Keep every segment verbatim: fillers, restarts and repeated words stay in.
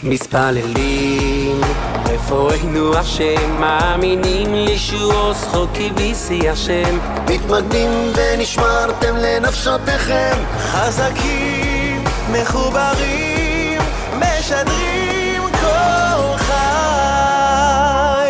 מתפללים רפואנו השם, מאמינים לישועו זכוקי ויסי השם, מתמגנים ונשמרתם לנפשותיכם, חזקים מחוברים משדרים כל חי.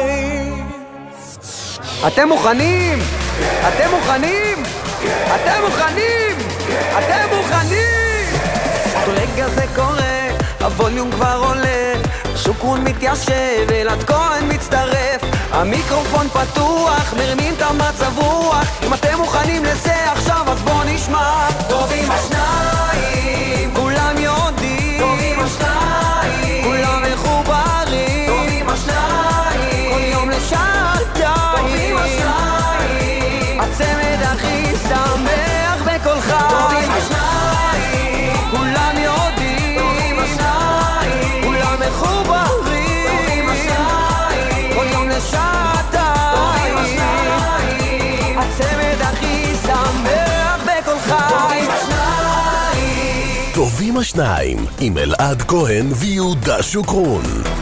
אתם מוכנים? אתם מוכנים? אתם מוכנים? אתם מוכנים? רגע זה קורה, הווליום כבר עולה, שוקרון מתיישב, אלעד כהן מצטרף, המיקרופון פתוח, מרימים את המצב רוח. אם אתם מוכנים לזה עכשיו אז בוא נשמע. טובים השניים, כולם יודעים, טובים השניים, כולם מחוברים, טובים השניים, כל יום לשעתיים, טובים השניים, הצמד הכי שמח בכל חי, טובים השניים, כולם יודעים, טובים השניים, כולם מחוברים, טובים השניים, כל יום לשעתיים, טובים השניים, הצמד הכי שמח בכל חי, טובים השניים. טובים השניים עם אלעד כהן ויהודה שוקרון.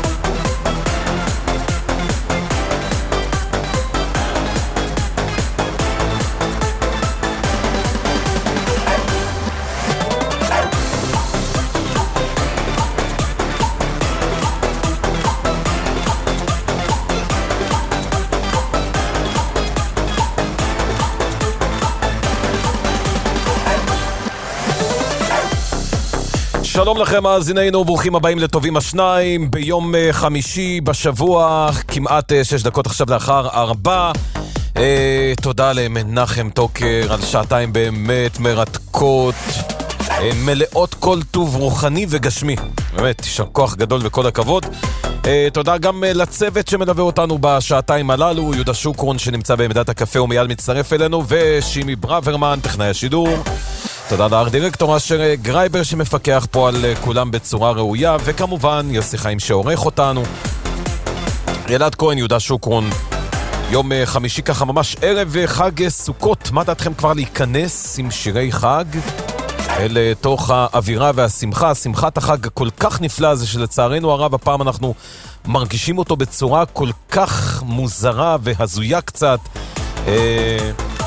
שלום לכם מאזינינו, ברוכים הבאים לטובים השניים ביום חמישי בשבוע, כמעט שש דקות עכשיו לאחר ארבע. אה, תודה למנחם טוקר על שעתיים באמת מרתקות, אה, מלאות כל טוב רוחני וגשמי, באמת יישר כוח גדול וכל הכבוד. אה, תודה גם לצוות שמלווה אותנו בשעתיים הללו, יהודה שוקרון שנמצא בעמדת הקפה ומיד מצטרף אלינו, ושימי ברוורמן טכנאי השידור. תודה לארט דירקטור אשר גרייבר שמפקח פה על כולם בצורה ראויה, וכמובן יוסי חיים שעורך אותנו. אלעד כהן, יהודה שוקרון. יום חמישי ככה ממש ערב חג סוכות. מה דעתכם כבר להיכנס עם שירי חג אל תוך האווירה והשמחה, שמחת החג כל כך נפלא הזה שלצערנו הרב הפעם אנחנו מרגישים אותו בצורה כל כך מוזרה והזויה קצת. אה...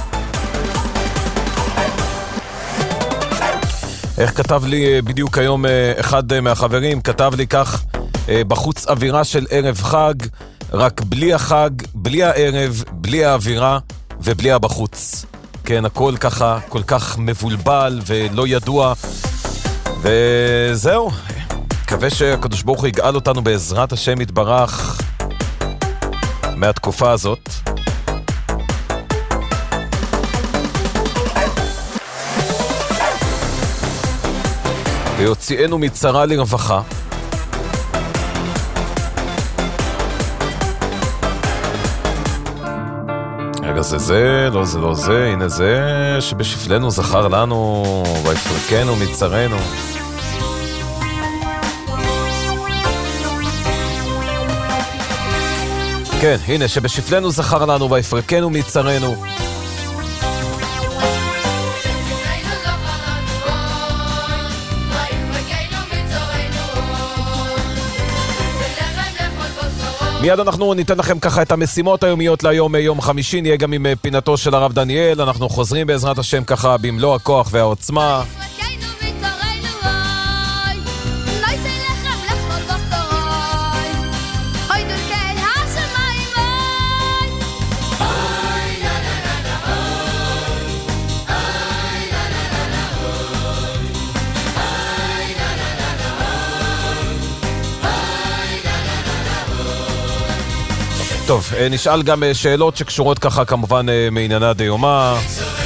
איך כתב לי בדיוק היום אחד מהחברים, כתב לי כך: בחוץ אווירה של ערב חג, רק בלי החג, בלי הערב, בלי האווירה ובלי הבחוץ. כן, הכל ככה כל כך מבולבל ולא ידוע, וזהו. מקווה שהקדוש ברוך הוא יגאל אותנו בעזרת השם יתברך מהתקופה הזאת. ויוציאנו מצרה לרווחה. רגע, זה זה, לא זה לא זה, הנה זה שבשפלנו זכר לנו, ויפרקנו מצרנו. כן, הנה שבשפלנו זכר לנו, ויפרקנו מצרנו. מיד אנחנו ניתן לכם ככה את המשימות היומיות ליום יום חמישי, נהיה גם עם פינתו של הרב דניאל, אנחנו חוזרים בעזרת השם ככה במלוא הכוח והעוצמה. טוב, נשאל גם שאלות שקשורות ככה כמובן מענייני דיומא.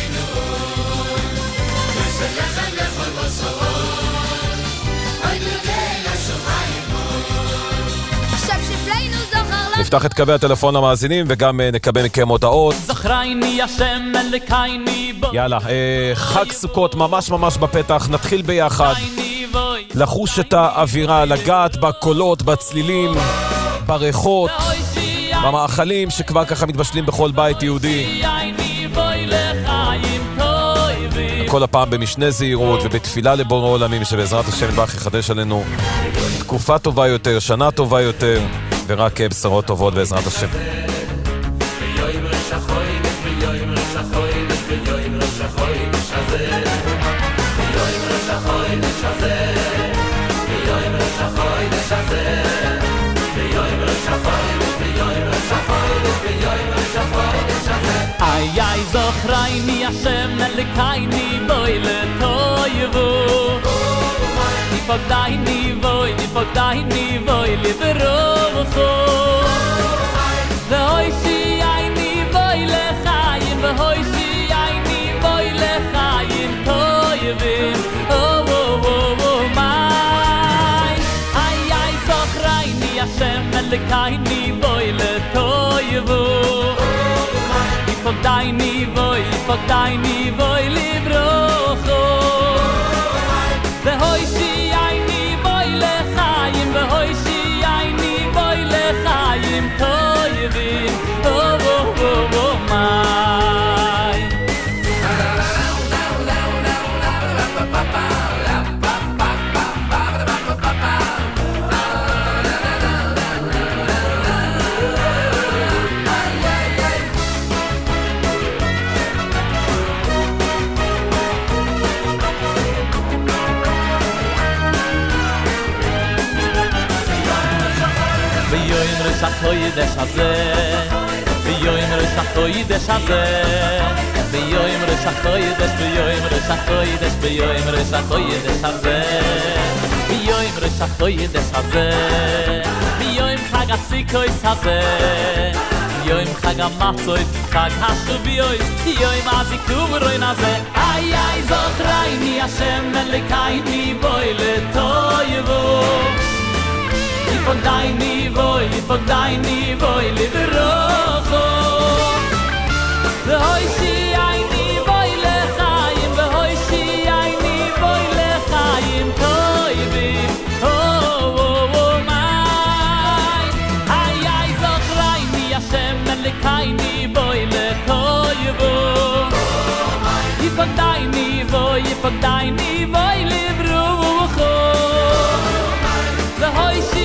נפתח את קווי הטלפון למאזינים וגם נקבל מכם הודעות. יאללה, חג סוכות ממש ממש בפתח, נתחיל ביחד לחוש את האווירה, לגעת בקולות, בצלילים, בריחות, במאכלים שכבר ככה מתבשלים בכל בית יהודי. כל הפעם במשנה זהירות ובתפילה לבורא עולמים שבעזרת השם יתברך יחדש עלינו תקופה טובה יותר, שנה טובה יותר, ורק בשורות טובות בעזרת השם. Ay ay zochraini Hashem elikaini boy letoyevu Nipogdaini boy, nipogdaini boy liberocho Vehoishi aini boy lechayim Vehoishi aini boy lechayim toyevim Oh oh oh oh my Ay ay zochraini Hashem elikaini boy letoyevu Pogdaini voy, pogdaini voy librocho Vehoishi aini voy lechayim Vehoishi aini voy lechayim toyevim Oh, oh, oh, oh, my Shachoy de shaze Biyoim re shachoy de shaze Biyoim re shachoy de Biyoim re shachoy de Biyoim re shachoy de shaze Biyoim re shachoy de shaze Biyoim chag asikoy shaze Biyoim chag amatzoy Chag hashubiyoy Biyoim azikuv roin haze Ay ay zochraini Hashem elikaini boy letoyevu Pogdaini voy, pogdaini voy liberocho Vehoishi aini voy lechayim Vehoishi aini voy lechayim toivim Oh, oh, oh, my Ay, ay, zochraini Hashem elikaini voy letoyevu Pogdaini voy, pogdaini voy liberocho Vehoishi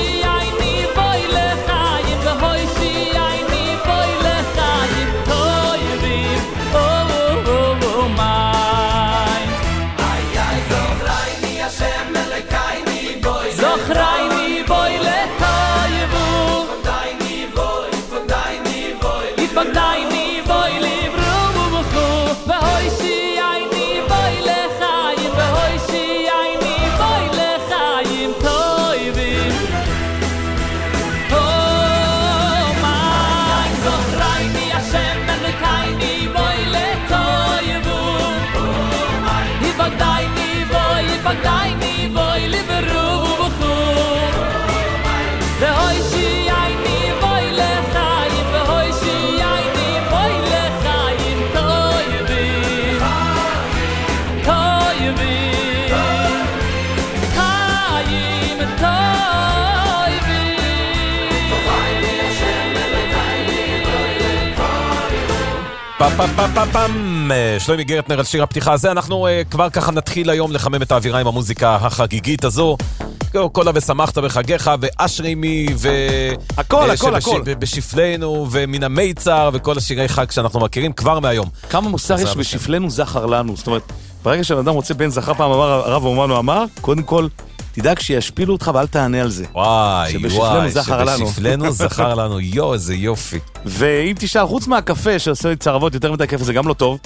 פאפאפאפאפאם, שלומי גרטנר על שיר הפתיחה הזה. אנחנו uh, כבר ככה נתחיל היום לחמם את האווירה עם המוזיקה החגיגית הזו. כל ושמחת בחגיך, ואשרי מי, ו... הכל, הכל, הכל. בשפלנו, ומן המיצר, וכל השירי חג שאנחנו מכירים כבר מהיום. כמה מוסר יש בשפלנו זכר לנו. זאת אומרת, ברגע שאדם רוצה בן זכר, פעם אמר, הרב אומנו אמר, קודם כל, תדאג שישפילו אותך ואל תענה על זה. וואי, וואי, שבשפלנו זכר לנו, יו, איזה יופי. ואם תשאל, חוץ מהקפה שעושה לי צרבות יותר מדי כיפה, זה גם לא טוב.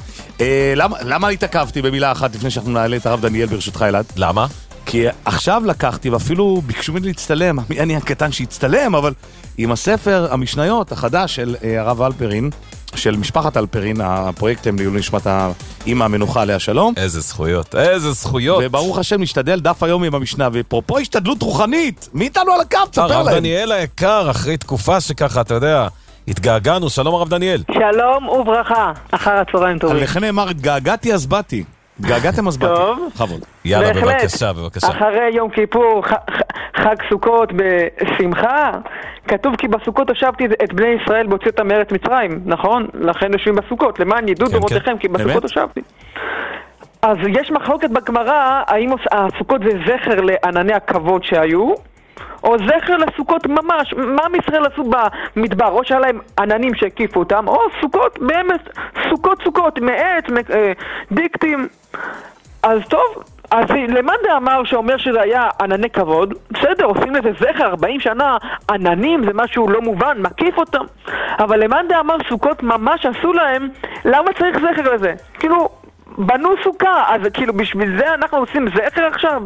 למה התעכבתי במילה אחת לפני שאנחנו נעלה את הרב דניאל ברשותך אלעד? למה? כי עכשיו לקחתי, ואפילו ביקשו ממני להצטלם, אני הקטן שהצטלם, אבל עם הספר המשניות החדש של הרב אלפרין, של משפחת אלפרין, הפרויקט לעילוי נשמת האמא המנוחה עליה שלום. איזה זכויות, איזה זכויות. וברוך השם נשתדל דף היום עם המשנה, ופרופו השתדלות רוחנית, מי איתנו על הקו? תספר להם. הרב דניאל היקר, אחרי תקופה שככה, אתה יודע, התגעגענו. שלום הרב דניאל. שלום וברכה, אחר הצהריים טובים. לכן נאמר, התגעגעתי אז באתי. התגעגעתם אז באתי. טוב. חבוד. יאללה, בבקשה, בבקשה. אחרי יום כיפור, חג סוכות בשמחה, כתוב כי בסוכות הושבתי את בני ישראל בהוצאתם מארץ מצרים, נכון? לכן יושבים בסוכות, למען ידעו דורותיכם, כי בסוכות הושבתי. אז יש מחלוקת בגמרא, האם הסוכות זה זכר לענני הכבוד שהיו, או זכר לסוכות ממש. מה עם ישראל עשו במדבר? או שהיה להם עננים שהקיפו אותם, או סוכות, באמת, סוכות סוכות, מעט, דיקטים. אז טוב, אז למאן דאמר שאומר שזה היה ענני כבוד, בסדר, עושים לזה זכר ארבעים שנה, עננים זה משהו לא מובן, מקיף אותם. אבל למאן דאמר סוכות ממש עשו להם, למה צריך זכר לזה? כאילו, בנו סוכה, אז כאילו בשביל זה אנחנו עושים זכר עכשיו?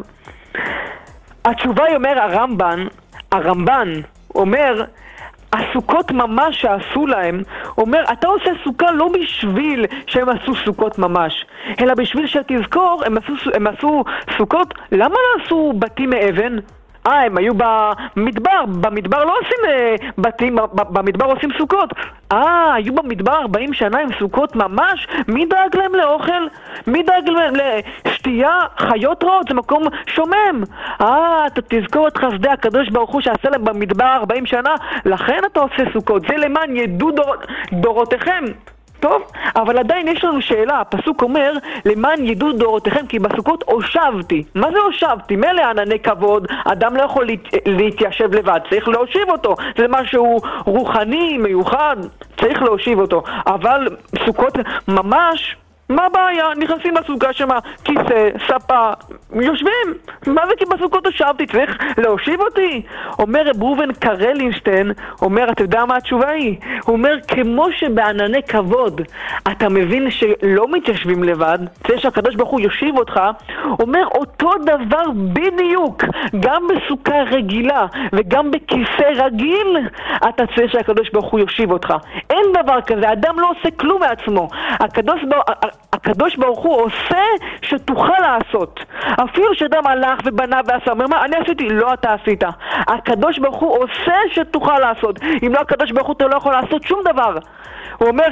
התשובה היא אומר הרמב"ן, הרמב"ן אומר, הסוכות ממש שעשו להם, אומר, אתה עושה סוכה לא בשביל שהם עשו סוכות ממש, אלא בשביל שתזכור, הם עשו, הם עשו סוכות, למה לא עשו בתים מאבן? אה, הם היו במדבר, במדבר לא עושים אה, בתים, במדבר עושים סוכות. אה, היו במדבר ארבעים שנה עם סוכות ממש? מי דאג להם לאוכל? מי דאג להם לשתייה? חיות רעות, זה מקום שומם. אה, אתה תזכור את חסדי הקדוש ברוך הוא שעשה להם במדבר ארבעים שנה, לכן אתה עושה סוכות, זה למען ידעו דור, דורותיכם. טוב, אבל עדיין יש לנו שאלה, הפסוק אומר, למען ידעו דורותיכם, כי בסוכות הושבתי. מה זה הושבתי? מלא ענני כבוד, אדם לא יכול להת... להתיישב לבד, צריך להושיב אותו. זה משהו רוחני, מיוחד, צריך להושיב אותו. אבל סוכות ממש, מה הבעיה? נכנסים לסוכה שמה, כיסא, ספה, יושבים. מה זה כי בסוכות הושבתי? צריך להושיב אותי? אומר רב ראובן קרלינסטיין, אומר, אתה יודע מה התשובה היא? הוא אומר, כמו שבענני כבוד אתה מבין שלא מתיישבים לבד, צריך שהקדוש ברוך הוא יושיב אותך, אומר אותו דבר בדיוק, גם בסוכה רגילה וגם בכיסא רגיל אתה צריך שהקדוש ברוך הוא יושיב אותך. אין דבר כזה, אדם לא עושה כלום מעצמו. הקדוש ברוך הקדוש ברוך הוא עושה שתוכל לעשות. אפילו שאדם הלך ובנה ועשה, אומר מה, אני עשיתי, לא אתה עשית. הקדוש ברוך הוא עושה שתוכל לעשות. אם לא הקדוש ברוך הוא אתה לא יכול לעשות שום דבר. הוא אומר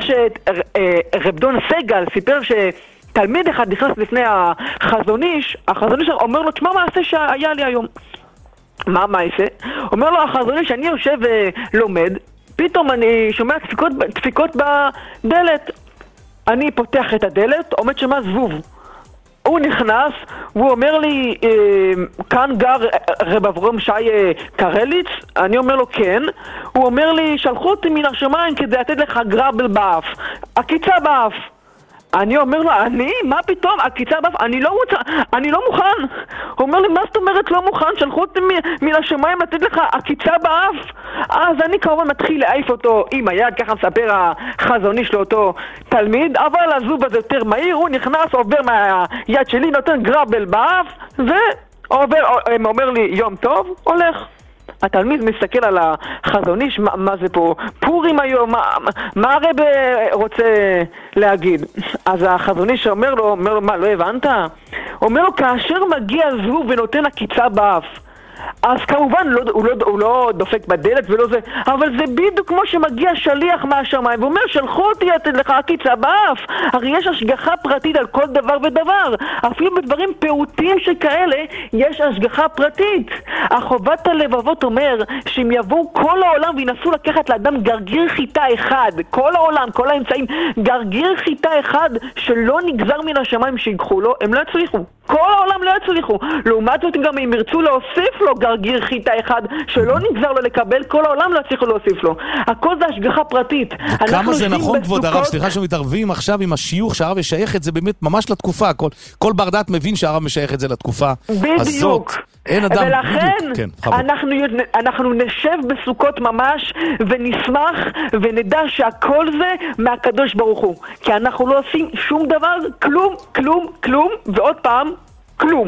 שרב דון סגל סיפר שתלמיד אחד נכנס לפני החזון איש, החזון איש אומר לו, תשמע מה עשה שהיה לי היום. מה מה עשה? אומר לו החזון איש, אני יושב ולומד, פתאום אני שומע דפיקות, דפיקות בדלת. אני פותח את הדלת, עומד שמה זבוב. הוא נכנס, והוא אומר לי, אה, כאן גר רב אברהם שי קרליץ? אני אומר לו כן. הוא אומר לי, שלחו אותי מן השמיים כדי לתת לך גרבל באף. עקיצה באף. אני אומר לו, אני? מה פתאום? עקיצה באף? אני לא רוצה, אני לא מוכן. הוא אומר לי, מה זאת אומרת לא מוכן? שלחו אותי מן השמיים לתת לך עקיצה באף? אז אני כמובן מתחיל להעיף אותו עם היד, ככה מספר החזוני של אותו תלמיד, אבל הזוב הזה יותר מהיר, הוא נכנס, עובר מהיד שלי, נותן גרבל באף, ועובר, אומר לי, יום טוב, הולך. התלמיד מסתכל על החזון איש, מה, מה זה פה? פורים היום, מה, מה הרב רוצה להגיד? אז החזון איש אומר לו, אומר לו, מה, לא הבנת? אומר לו, כאשר מגיע זבוב ונותן עקיצה באף, אז כמובן לא, הוא, לא, הוא לא דופק בדלת ולא זה, אבל זה בדיוק כמו שמגיע שליח מהשמיים ואומר, שלחו אותי לתת לך עקיצה באף. הרי יש השגחה פרטית על כל דבר ודבר, אפילו בדברים פעוטים שכאלה יש השגחה פרטית. החובת הלבבות אומר שאם יבואו כל העולם וינסו לקחת לאדם גרגיר חיטה אחד, כל העולם, כל האמצעים, גרגיר חיטה אחד שלא נגזר מן השמיים שיקחו לו, הם לא יצליחו. כל העולם לא יצליחו. לעומת זאת גם אם ירצו להוסיף לו גרגיר חיטה אחד שלא נגזר לו לקבל, כל העולם לא יצליחו להוסיף לו. הכל זה השגחה פרטית. כמה זה נכון כבוד הרב, סליחה שמתערבים עכשיו עם השיוך שהרב ישייך את זה באמת ממש לתקופה. כל, כל בר דעת מבין שהרב משייך את זה לתקופה בדיוק. הזאת. אין אדם, ולכן כן, אנחנו, אנחנו נשב בסוכות ממש ונשמח ונדע שהכל זה מהקדוש ברוך הוא, כי אנחנו לא עושים שום דבר, כלום, כלום, כלום, ועוד פעם, כלום.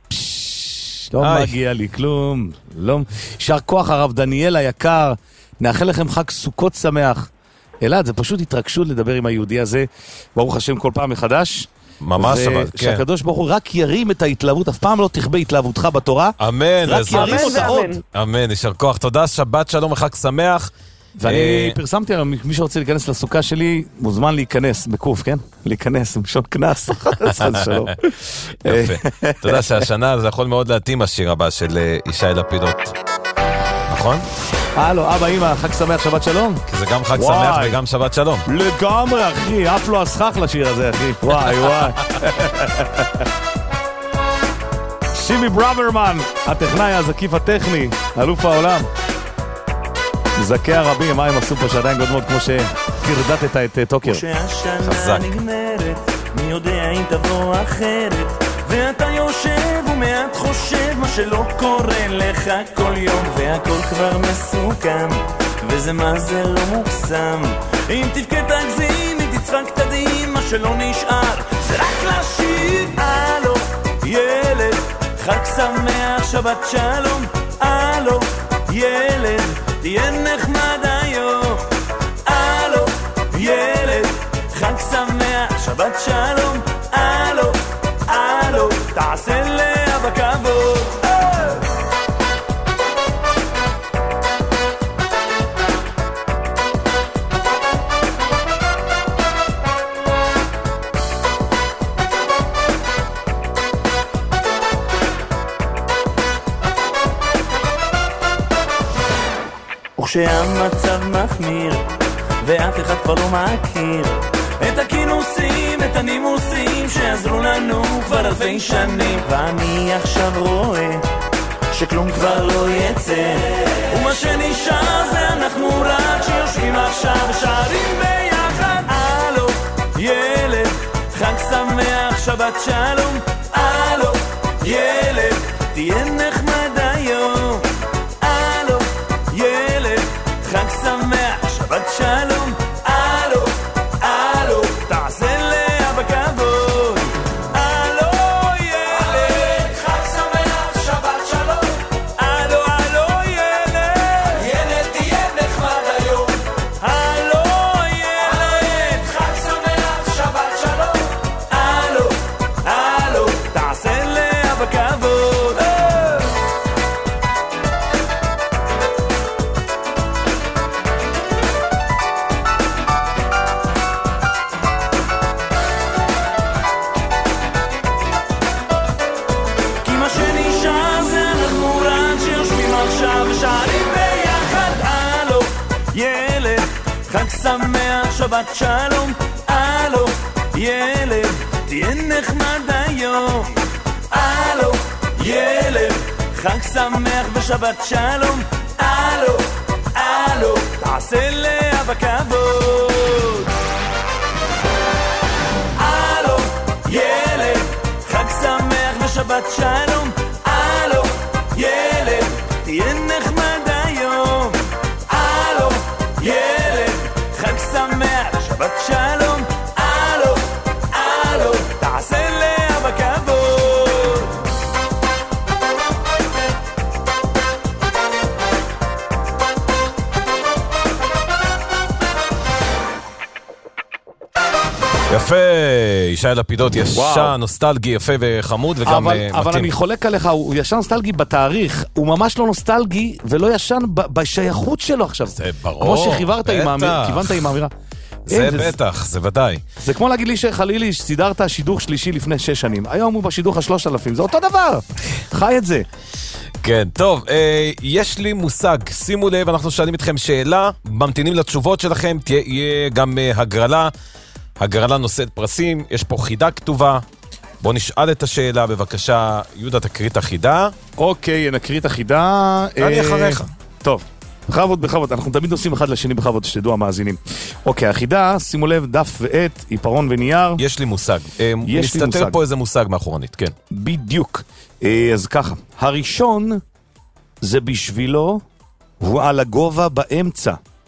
לא מגיע לי כלום. לא. שר כוח הרב דניאל היקר, נאחל לכם חג סוכות שמח. אלעד, זה פשוט התרגשות לדבר עם היהודי הזה, ברוך השם כל פעם מחדש. ממש אבל, כן. שהקדוש ברוך הוא רק ירים את ההתלהבות, אף פעם לא תכבה התלהבותך בתורה. אמן. רק ירים אותה עוד. אמן, יישר כוח. תודה, שבת שלום וחג שמח. ואני פרסמתי עליו, מי שרוצה להיכנס לסוכה שלי, מוזמן להיכנס, בקוף, כן? להיכנס, משון כנס. שלום. יפה. אתה יודע שהשנה זה יכול מאוד להתאים השיר הבא של ישי לפידות. נכון? הלו, אבא, אמא, חג שמח, שבת שלום. כי זה גם חג שמח וגם שבת שלום. לגמרי, אחי, אף לא הסכך לשיר הזה, אחי. וואי, וואי. שימי ברוורמן, הטכנאי הזקיף הטכני, אלוף העולם. זקי הרבים, מה הם עשו פה שעדיין גודמות כמו שקרדתת את טוקר. חזק. נגמרת, מי יודע אם תבוא אחרת, ואתה יושב ומעט חושב מה שלא קורה לך כל יום, והכל כבר מסוכם, וזה מה זה לא מוקסם. אם תבכה תגזים, אם תצחק תדעים, מה שלא נשאר זה רק לשיר. אלו ילד, חג שמח, שבת שלום. אלו ילד, תהיה נחמד היום. אלו ילד, חג שמח, שבת שלום. אלו, אלו, תעשה לה בכבוד. וכשהמצב מחמיר ואף אחד כבר לא מכיר את הכינוסים, את הנימוסים שעזרו לנו כבר אלפי שנים, ואני עכשיו רואה שכלום כבר לא יצא, ומה שנשאר זה אנחנו רק שיושבים עכשיו ושרים ביחד. אלו ילד, חג שמח, שבת שלום. אלו ילד, תהיה נחמד היום. אלו ילד, חג שמח, שבת שלום. אלו, אלו, תעשה לה בכבוד. אלו ילד, חג שמח, שבת שלום. אלו, אלו ילד, ילד תהיה נחמד היום. אלו ילד, חג שמח, שבת שלום. אלו, אלו, תעשה לה בכבוד. חג שמח, שבת שלום. אלו ילד, תהיה נחמד היום. אלו ילד, חג שמח ושבת שלום. אלו, אלו, תעשה לה בכבוד. אלו ילד, חג שמח ושבת שלום. אלו ילד, תהיה נחמד היום. אלו ילד, חג שמח, שבת שלום. אלו, אלו, תעשה לה בכבוד. יפה, ישי לפידות, ישן, נוסטלגי, יפה וחמוד וגם אבל, מתאים. אבל אני חולק עליך, הוא ישן נוסטלגי בתאריך, הוא ממש לא נוסטלגי ולא ישן ב- בשייכות שלו עכשיו. זה ברור, כמו שכיוונת עם האמירה, כיוונת עם האמירה. זה בטח, זה ודאי. זה כמו להגיד לי שחלילי סידרת שידוך שלישי לפני שש שנים, היום הוא בשידוך השלושת אלפים, זה אותו דבר, חי את זה. כן, טוב, אה, יש לי מושג, שימו לב, אנחנו שואלים אתכם שאלה, ממתינים לתשובות שלכם, תהיה גם אה, הגרלה, הגרלה נושאת פרסים, יש פה חידה כתובה, בואו נשאל את השאלה, בבקשה, יהודה תקריא את החידה. אוקיי, נקריא את החידה. אני אחריך. טוב. בכבוד, בכבוד, אנחנו תמיד עושים אחד לשני בכבוד, שתדעו המאזינים. אוקיי, החידה, שימו לב, דף ועט, עיפרון ונייר. יש לי מושג. יש לי מסתתר פה איזה מושג מאחורנית, כן. בדיוק. אז ככה, הראשון זה בשבילו, הוא על הגובה באמצע.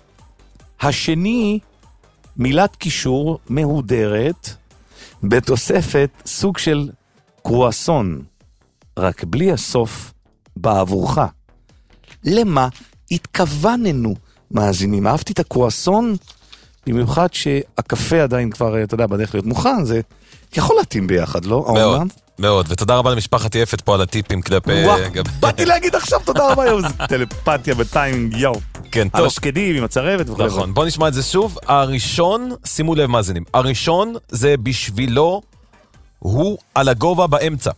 השני, מילת קישור מהודרת, בתוספת סוג של קרואסון, רק בלי הסוף בעבורך. למה? התכווננו, מאזינים. אהבתי את הקרואסון, במיוחד שהקפה עדיין כבר, אתה יודע, בדרך להיות מוכן, זה יכול להתאים ביחד, לא? מאוד, מאוד, ותודה רבה למשפחת יפת פה על הטיפים כלפי... באתי להגיד עכשיו תודה רבה, יום, זה טלפתיה בטיימינג, יום. כן, טוב. על השקדים, עם הצרבת וכו'. נכון, בוא נשמע את זה שוב. הראשון, שימו לב מאזינים, הראשון זה בשבילו, הוא על הגובה באמצע.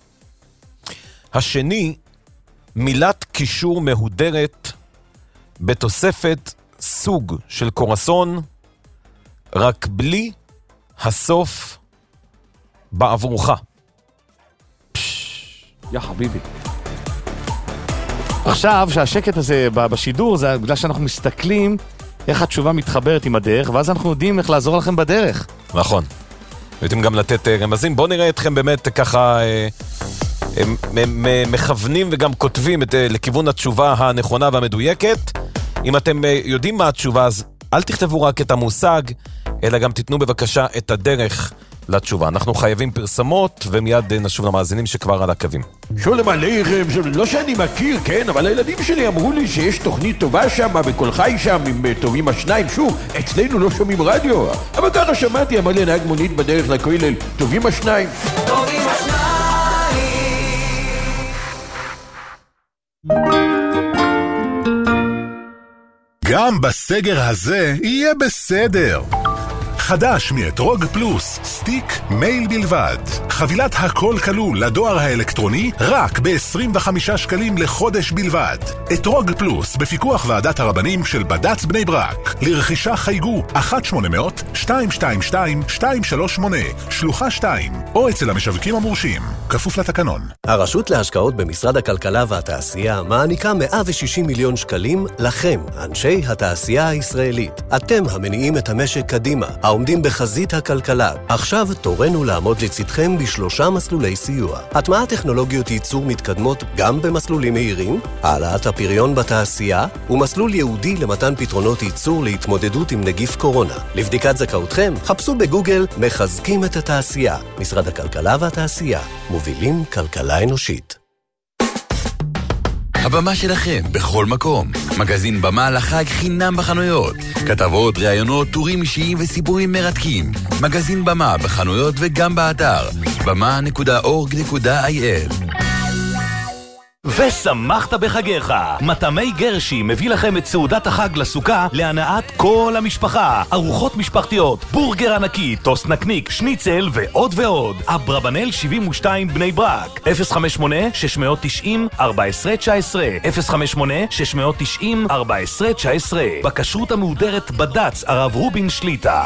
השני, מילת קישור מהודרת, בתוספת סוג של קורסון, רק בלי הסוף בעבורך. יא חביבי. עכשיו, שהשקט הזה בשידור, זה בגלל שאנחנו מסתכלים איך התשובה מתחברת עם הדרך, ואז אנחנו יודעים איך לעזור לכם בדרך. נכון. יודעים גם לתת רמזים. בואו נראה אתכם באמת ככה מכוונים וגם כותבים לכיוון התשובה הנכונה והמדויקת. אם אתם יודעים מה התשובה, אז אל תכתבו רק את המושג, אלא גם תיתנו בבקשה את הדרך לתשובה. אנחנו חייבים פרסמות, ומיד נשוב למאזינים שכבר על הקווים. שולם עליכם, לא שאני מכיר, כן, אבל הילדים שלי אמרו לי שיש תוכנית טובה שם, בכל חי שם, עם טובים השניים. שוב, אצלנו לא שומעים רדיו, אבל ככה שמעתי, אמר לי נהג מונית בדרך לכולל, טובים השניים. טובים השניים. גם בסגר הזה יהיה בסדר. חדש מאתרוג פלוס, סטיק מייל בלבד. חבילת הכל כלול לדואר האלקטרוני רק ב-עשרים וחמישה שקלים לחודש בלבד. אתרוג פלוס בפיקוח ועדת הרבנים של בד"ץ בני ברק. לרכישה חייגו אחת שמונה אפס אפס שתיים שתיים שתיים שתיים שלוש שמונה שלוחה שתיים או אצל המשווקים המורשים. כפוף לתקנון. הרשות להשקעות במשרד הכלכלה והתעשייה מעניקה מאה ושישים מיליון שקלים לכם, אנשי התעשייה הישראלית. אתם המניעים את המשק קדימה. עומדים בחזית הכלכלה. עכשיו תורנו לעמוד לצדכם בשלושה מסלולי סיוע. הטמעת טכנולוגיות ייצור מתקדמות גם במסלולים מהירים, העלאת הפריון בתעשייה, ומסלול ייעודי למתן פתרונות ייצור להתמודדות עם נגיף קורונה. לבדיקת זכאותכם, חפשו בגוגל מחזקים את התעשייה. משרד הכלכלה והתעשייה. מובילים כלכלה אנושית. הבמה שלכם בכל מקום. מגזין במה לחג חינם בחנויות. כתבות, ראיונות, טורים אישיים וסיפורים מרתקים. מגזין במה בחנויות וגם באתר. במה נקודה אורג נקודה איי אל. ושמחת בחגיך. מטעמי גרשי מביא לכם את סעודת החג לסוכה להנאת כל המשפחה. ארוחות משפחתיות, בורגר ענקי, טוס נקניק, שניצל ועוד ועוד. אברבנל שבעים ושתיים בני ברק. אפס חמש שמונה שש תשעים ארבע עשרה תשע עשרה אפס חמש שמונה שש תשעים ארבע עשרה תשע עשרה. בכשרות המהודרת בד"ץ הרב רובין שליטה.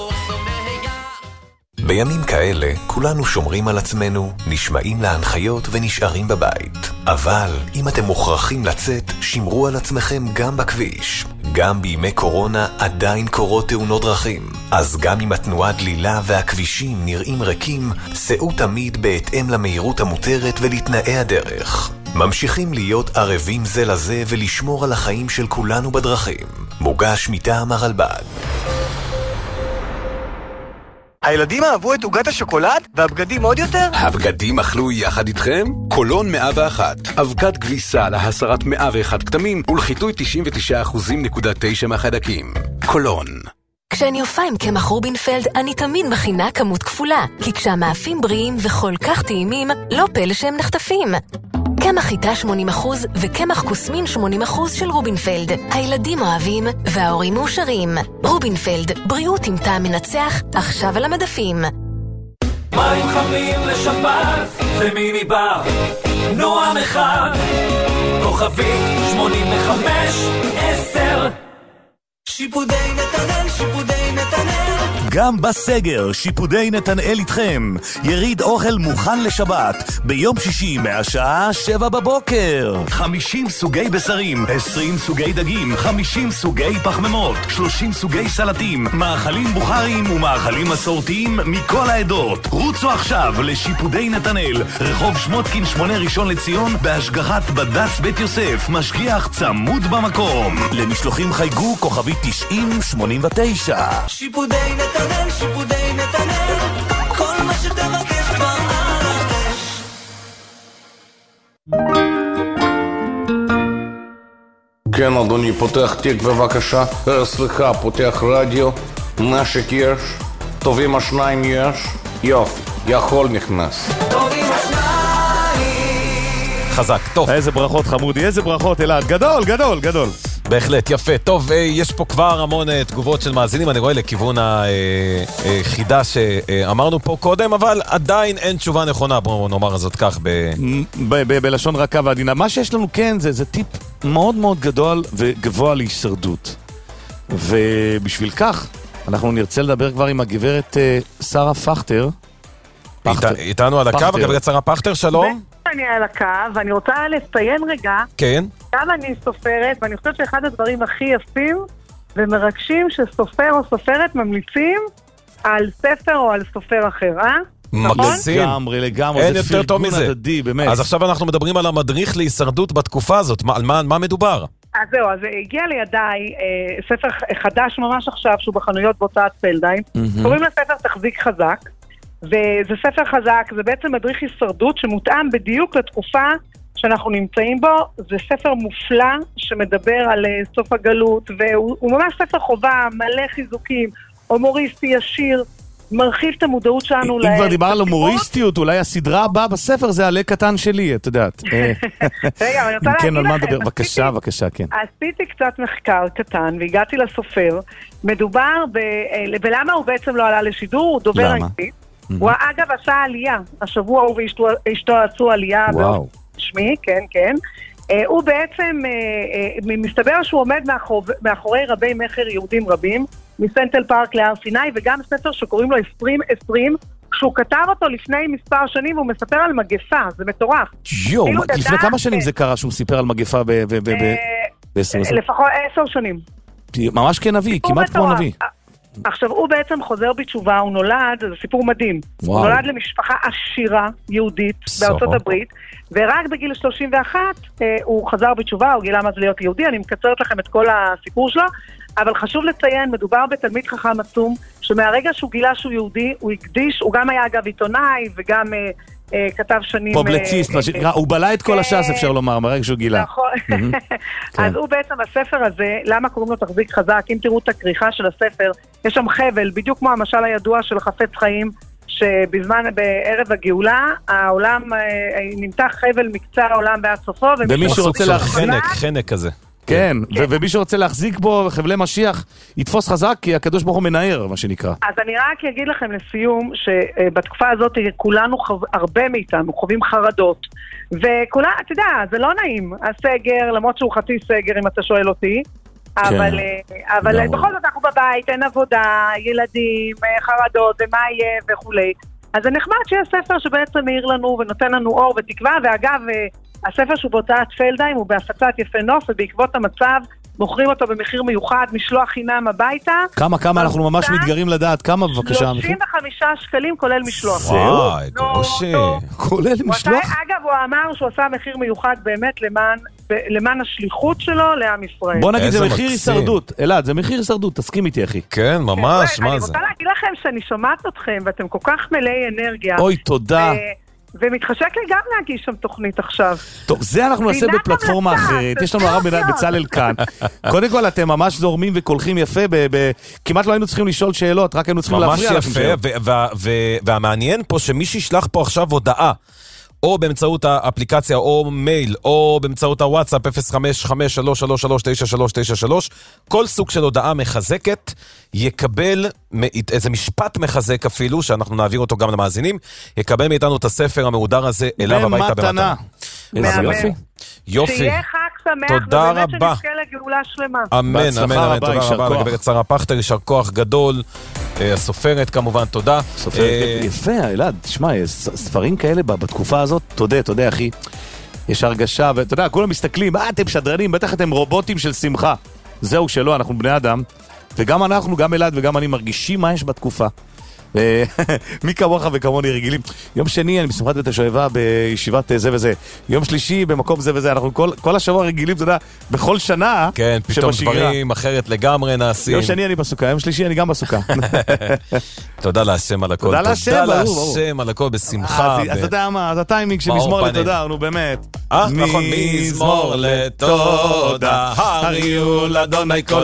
בימים כאלה כולנו שומרים על עצמנו, נשמעים להנחיות ונשארים בבית. אבל אם אתם מוכרחים לצאת, שמרו על עצמכם גם בכביש. גם בימי קורונה עדיין קורות תאונות דרכים. אז גם אם התנועה דלילה והכבישים נראים ריקים, סעו תמיד בהתאם למהירות המותרת ולתנאי הדרך. ממשיכים להיות ערבים זה לזה ולשמור על החיים של כולנו בדרכים. מוגש מטעם הרלב"ד. הילדים אהבו את עוגת השוקולד והבגדים עוד יותר? הבגדים אכלו יחד איתכם? קולון מאה ואחת. אבקת כביסה להסרת מאה ואחת כתמים ולחיטוי תשעים ותשעה אחוז נקודה תשע מהחיידקים. קולון. כשאני הופעה עם קמח רובינפלד, אני תמיד מכינה כמות כפולה, כי כשהמאפים בריאים וכל כך טעימים, לא פלא שהם נחטפים. קמח חיטה שמונים אחוז וקמח קוסמין שמונים אחוז של רובינפלד. הילדים אוהבים וההורים מאושרים. רובינפלד, בריאות עם טעם מנצח, עכשיו על המדפים. מים חמים לשבת, זה מיני בר, נועם אחד, כוכבית שמונים וחמש עשר. שיפודי נתנאל, שיפודי נתנאל. גם בסגר, שיפודי נתנאל איתכם. יריד אוכל מוכן לשבת, ביום שישי מהשעה שבע בבוקר. חמישים סוגי בשרים, עשרים סוגי דגים, חמישים סוגי פחמימות, שלושים סוגי סלטים, מאכלים בוכרים ומאכלים מסורתיים מכל העדות. רוצו עכשיו לשיפודי נתנאל, רחוב שמותקין שמונה ראשון לציון, בהשגחת בד"ץ בית יוסף, משגיח צמוד במקום. למשלוחים חייגו כוכבי תשעים שמונים ותשע. שיפודי נתנאל, שיפודי נתנאל, כל מה שתבקש כבר על הרש. כן אדוני, פותח תיק בבקשה. סליחה, פותח רדיו. נשק יש, טובים השניים יש. יופי, יכול נכנס. טובים השניים. חזק, טוב. איזה ברכות חמודי, איזה ברכות אלעד. גדול, גדול, גדול. בהחלט, יפה. טוב, יש פה כבר המון תגובות של מאזינים, אני רואה לכיוון החידה שאמרנו פה קודם, אבל עדיין אין תשובה נכונה, בואו נאמר זאת כך בלשון רכה ועדינה. מה שיש לנו כן, זה טיפ מאוד מאוד גדול וגבוה להישרדות. ובשביל כך, אנחנו נרצה לדבר כבר עם הגברת שרה פכטר. איתנו על הקו, הגברת שרה פכטר, שלום. שאני על הקו, ואני רוצה לציין רגע, כן. גם אני סופרת, ואני חושבת שאחד הדברים הכי יפים ומרגשים שסופר או סופרת ממליצים על ספר או על סופר אחר, אה? מקסים. לגמרי, לגמרי. אין יותר טוב מזה. אז עכשיו אנחנו מדברים על המדריך להישרדות בתקופה הזאת. על מה, מה מדובר? אז זהו, אז הגיע לידיי אה, ספר חדש ממש עכשיו, שהוא בחנויות בהוצאת פלדהיים. Mm-hmm. קוראים לספר תחזיק חזק, וזה ספר חזק, זה בעצם מדריך הישרדות שמותאם בדיוק לתקופה שאנחנו נמצאים בו. זה ספר מופלא שמדבר על אה, סוף הגלות, והוא ממש ספר חובה, מלא חיזוקים, הומוריסטי ישיר, מרחיב את המודעות שלנו. אם כבר דיבר על הומוריסטיות, אולי הסדרה הבאה בספר זה עלה קטן שלי, את יודעת. רגע, אני רוצה להגיד לכם. בבקשה, בבקשה, כן. עשיתי קצת מחקר קטן, והגעתי לסופר. מדובר ב... ולמה הוא בעצם לא עלה לשידור? הוא דובר אנגלית. הוא אגב עשה עלייה. השבוע הוא ואשתו עשו עלייה. וואו. שמי, כן, כן. הוא בעצם, מסתבר שהוא עומד מאחורי רבי מחר יהודים רבים, מסנטל פארק להר סיני, וגם ספר שקוראים לו עשרים עשרים, שהוא כתב אותו לפני מספר שנים, והוא מספר על מגפה, זה מטורף. יו, לפני כמה שנים זה קרה שהוא סיפר על מגפה ב-עשרים עשרים? לפחות עשר שנים. ממש כנביא, כמעט כמו נביא. עכשיו, הוא בעצם חוזר בתשובה, הוא נולד, זה סיפור מדהים, הוא נולד למשפחה עשירה יהודית בארצות הברית, ורק בגיל שלושים ואחת הוא חזר בתשובה, הוא גילה מה זה להיות יהודי. אני מקצרת לכם את כל הסיפור שלו, אבל חשוב לציין, מדובר בתלמיד חכם עצום, שמהרגע שהוא גילה שהוא יהודי, הוא הקדיש, הוא גם היה אגב עיתונאי, וגם אה, אה, כתב שנים... פובלציסט, מה שנקרא, הוא בלע את כל הש"ס, אפשר לומר, מהרגע שהוא גילה. נכון. אז הוא בעצם, הספר הזה, למה קוראים לו תחזיק חזק? אם תראו את הכריכה של הספר, יש שם חבל, בדיוק כמו המשל הידוע של חפץ חיים, שבזמן, בערב הגאולה, העולם, נמתח חבל מקצה העולם בעד סופו, ומי שרוצה חנק, חנק כזה. כן, ומי שרוצה להחזיק בו חבלי משיח, יתפוס חזק, כי הקדוש ברוך הוא מנער, מה שנקרא. אז אני רק אגיד לכם לסיום, שבתקופה הזאת כולנו, הרבה מאיתנו, חווים חרדות, וכולה, אתה יודע, זה לא נעים, הסגר, למרות שהוא חצי סגר, אם אתה שואל אותי, אבל, אבל בכל זאת אנחנו בבית, אין עבודה, ילדים, חרדות, ומה יהיה וכולי. אז זה נחמד שיש ספר שבעצם מעיר לנו ונותן לנו אור ותקווה, ואגב, הספר שהוא בהוצאת פלדהיים הוא בהפצת יפה נוף, ובעקבות המצב מוכרים אותו במחיר מיוחד, משלוח חינם הביתה. כמה, כמה, אנחנו ממש מתגרים לדעת, כמה בבקשה. שלושים וחמישה שקלים כולל משלוח. וואי, גושי. כולל משלוח? אגב, הוא אמר שהוא עשה מחיר מיוחד באמת למען, למען השליחות שלו לעם ישראל. בוא נגיד, זה מחיר הישרדות. אלעד, זה מחיר הישרדות, תסכים איתי, אחי. כן, ממש, מה זה? אני רוצה להגיד לכם שאני שומעת אתכם, ואתם כל כך מלאי אנרגיה. אוי, תודה. ומתחשק לי גם להגיש שם תוכנית עכשיו. טוב, זה אנחנו נעשה בפלטפורמה אחרת. יש לנו הרב בצלאל כאן. קודם כל, אתם ממש זורמים וקולחים יפה. כמעט לא היינו צריכים לשאול שאלות, רק היינו צריכים להפריע לכם שאלות. ממש יפה, והמעניין פה שמי שישלח פה עכשיו הודעה, או באמצעות האפליקציה, או מייל, או באמצעות הוואטסאפ אפס חמש חמש שלוש שלוש שלוש תשע שלוש תשע שלוש, כל סוג של הודעה מחזקת יקבל איזה משפט מחזק אפילו, שאנחנו נעביר אותו גם למאזינים, יקבל מאיתנו את הספר המהודר הזה אליו הביתה במתנה. איזה יופי. יופי. שיהיה חג שמח, תודה ובאמת רבה. שנזכה לגאולה שלמה. אמן, אמן, אמן, תודה רבה. לגברת שרה פכטר, יישר כוח גדול. הסופרת כמובן, תודה. סופרת, יפה, אלעד, תשמע, ספרים כאלה בתקופה הזאת, תודה, תודה אחי. יש הרגשה, ואתה יודע, כולם מסתכלים, אה, אתם שדרנים, בטח אתם רובוטים של שמחה. זהו שלא, אנחנו בני אדם, וגם אנחנו, גם אלעד וגם אני מרגישים מה יש בתקופה. מי כמוך וכמוני רגילים. יום שני אני בשמחת בית השואבה בישיבת זה וזה, יום שלישי במקום זה וזה, אנחנו כל, כל השבוע רגילים, אתה יודע, בכל שנה. כן, פתאום דברים אחרת לגמרי נעשים. יום שני אני בסוכה, יום שלישי אני גם בסוכה. תודה להשם על הכל. תודה להשם, תודה להשם על הכל בשמחה. אז אתה יודע מה, אז הטיימינג של מזמור לתודה, נו באמת. אה, נכון, מזמור לתודה, הריעו לאדוני כל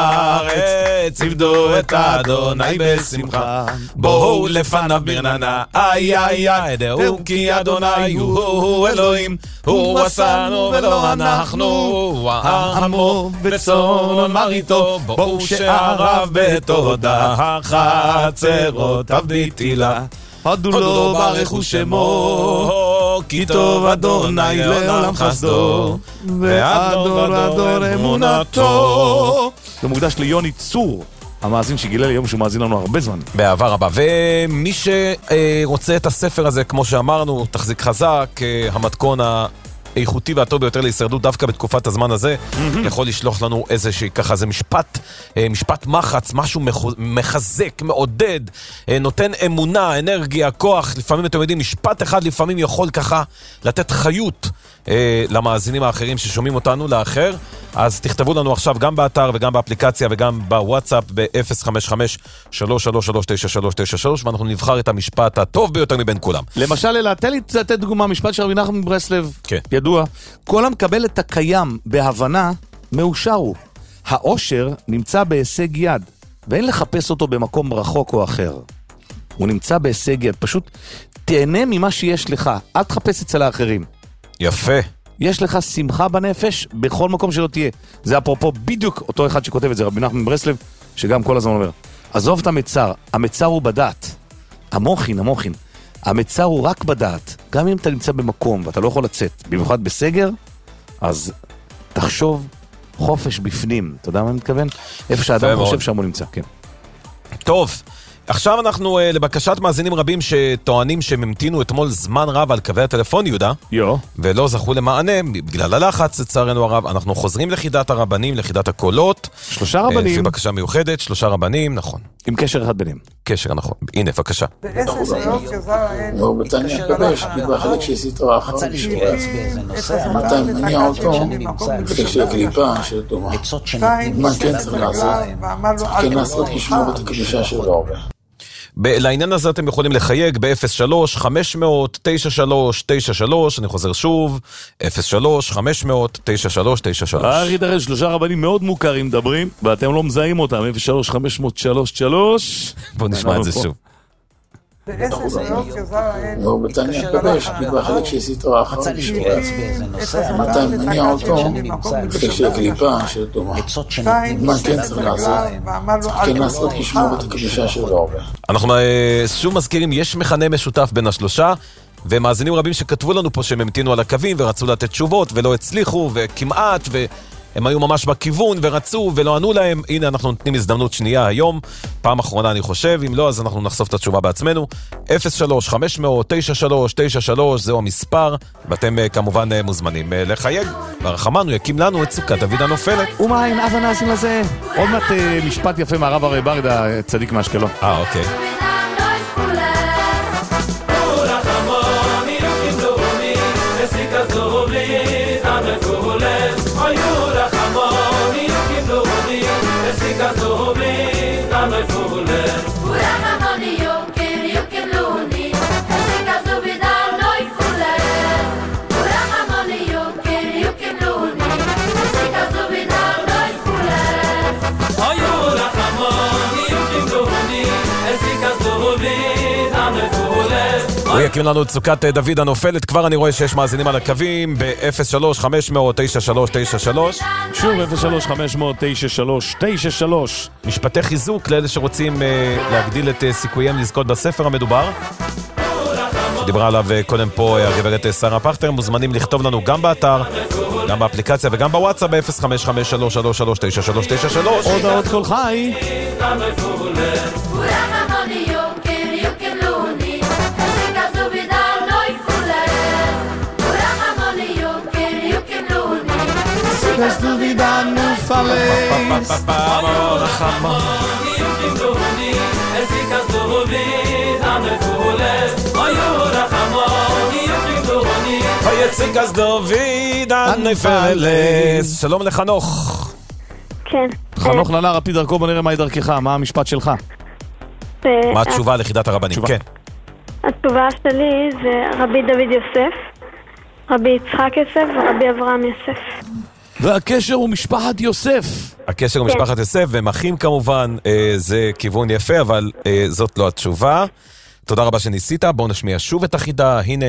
הארץ, עבדו את אדוני בשמחה. בואו לפניו ברננה, איי איי איי, דעו כי אדוני הוא אלוהים, הוא עשנו ולא אנחנו, הוא עמו וצאן מרעיתו, בואו שעריו בתודה, חצרותיו בתהילה, הודו לו ברכו שמו, כי טוב אדוני לעולם חסדו, ועד דור ודור אמונתו. זה מוקדש ליוני צור. המאזין שגילה לי יום שהוא מאזין לנו הרבה זמן. באהבה רבה. ומי שרוצה את הספר הזה, כמו שאמרנו, תחזיק חזק, המתכון האיכותי והטוב ביותר להישרדות דווקא בתקופת הזמן הזה, יכול לשלוח לנו איזושהי ככה, זה משפט, משפט מחץ, משהו מחזק, מעודד, נותן אמונה, אנרגיה, כוח. לפעמים אתם יודעים, משפט אחד לפעמים יכול ככה לתת חיות למאזינים האחרים ששומעים אותנו לאחר. אז תכתבו לנו עכשיו גם באתר וגם באפליקציה וגם בוואטסאפ ב-אפס חמש חמש שלוש שלוש שלוש תשע שלוש תשע שלוש, ואנחנו נבחר את המשפט הטוב ביותר מבין כולם. למשל, אלא, תן לי לתת דוגמה, משפט של רבי נחמן מברסלב, כן. ידוע, כל המקבל את הקיים בהבנה, מאושר הוא. העושר נמצא בהישג יד, ואין לחפש אותו במקום רחוק או אחר. הוא נמצא בהישג יד, פשוט תהנה ממה שיש לך, אל תחפש אצל האחרים. יפה. יש לך שמחה בנפש בכל מקום שלא תהיה. זה אפרופו בדיוק אותו אחד שכותב את זה, רבי נחמן מברסלב, שגם כל הזמן אומר, עזוב את המצר, המצר הוא בדעת. המוחין, המוחין. המצר הוא רק בדעת. גם אם אתה נמצא במקום ואתה לא יכול לצאת, במיוחד בסגר, אז תחשוב חופש בפנים. אתה יודע מה אני מתכוון? איפה שהאדם חושב שם הוא נמצא, כן. טוב. עכשיו אנחנו לבקשת מאזינים רבים שטוענים שהם המתינו אתמול זמן רב על קווי הטלפון, יהודה. יו. ולא זכו למענה, בגלל הלחץ, לצערנו הרב. אנחנו חוזרים לחידת הרבנים, לחידת הקולות. שלושה רבנים. לפי בקשה מיוחדת, שלושה רבנים, נכון. עם קשר אחד ביניהם. קשר, נכון. הנה, בבקשה. לא, בתניא הקדוש, בחלק של סתרו האחרון, מתי מניע אותו, בחלק של הקליפה, של תומה. מה כן צריך לעשות? כן לעשות לשמור את הקדושה שלו הרבה. לעניין הזה אתם יכולים לחייג ב-אפס שלוש חמש אפס תשע שלוש תשע שלוש, אני חוזר שוב, אפס שלוש חמש אפס תשע שלוש תשע שלוש. ארי דרש, שלושה רבנים מאוד מוכרים מדברים, ואתם לא מזהים אותם, אפס שלוש חמש אפס שלוש שלוש. בואו נשמע את זה שוב. לא, בתניא הקדוש, בחלק של סתרו האחרון, מתי מניע אותו, בחלק של הקליפה, של תומה. מה כן צריך לעשות? כן לעשות לשמור את הקדושה שלו הרבה. אנחנו שוב מזכירים, יש מכנה משותף בין השלושה, ומאזינים רבים שכתבו לנו פה שהם המתינו על הקווים ורצו לתת תשובות ולא הצליחו, וכמעט, ו... הם היו ממש בכיוון ורצו ולא ענו להם. הנה אנחנו נותנים הזדמנות שנייה היום, פעם אחרונה אני חושב, אם לא אז אנחנו נחשוף את התשובה בעצמנו. אפס שלוש חמש אפס תשע שלוש תשע שלוש זהו המספר, ואתם כמובן מוזמנים לחייג, והרחמן הוא יקים לנו את סוכת דוד הנופלת. ומה אין אבא נעשים לזה? עוד מעט משפט יפה מהרב הרי ברדה, צדיק מאשקלון. אה אוקיי. הוא יקים לנו את סוכת דוד הנופלת. כבר אני רואה שיש מאזינים על הקווים ב-אפס שלוש חמש אפס תשע שלוש תשע שלוש. שוב אפס שלוש חמש אפס תשע שלוש תשע שלוש. משפטי חיזוק לאלה שרוצים uh, להגדיל את uh, סיכוייהם לזכות בספר המדובר שדיברה עליו uh, קודם פה uh, הגברת uh, שרה פכטר. מוזמנים לכתוב לנו גם באתר, גם באפליקציה וגם בוואטסאפ ב-אפס חמש חמש שלוש שלוש שלוש תשע שלוש תשע שלוש. הודעות כל חי. Let's do the dance fales. Amor, amor. יציקס דוד הנפלס. שלום לחנוך. כן. חנוך לנער על פי דרכו, בוא נראה מהי דרכך, מה המשפט שלך? מה התשובה לחידת הרבנים? כן. התשובה שלי זה רבי דוד יוסף, רבי יצחק יוסף ורבי אברהם יוסף. והקשר הוא משפחת יוסף. הקשר הוא משפחת יוסף, והם אחים כמובן, זה כיוון יפה, אבל זאת לא התשובה. תודה רבה שניסית, בואו נשמיע שוב את החידה, הנה.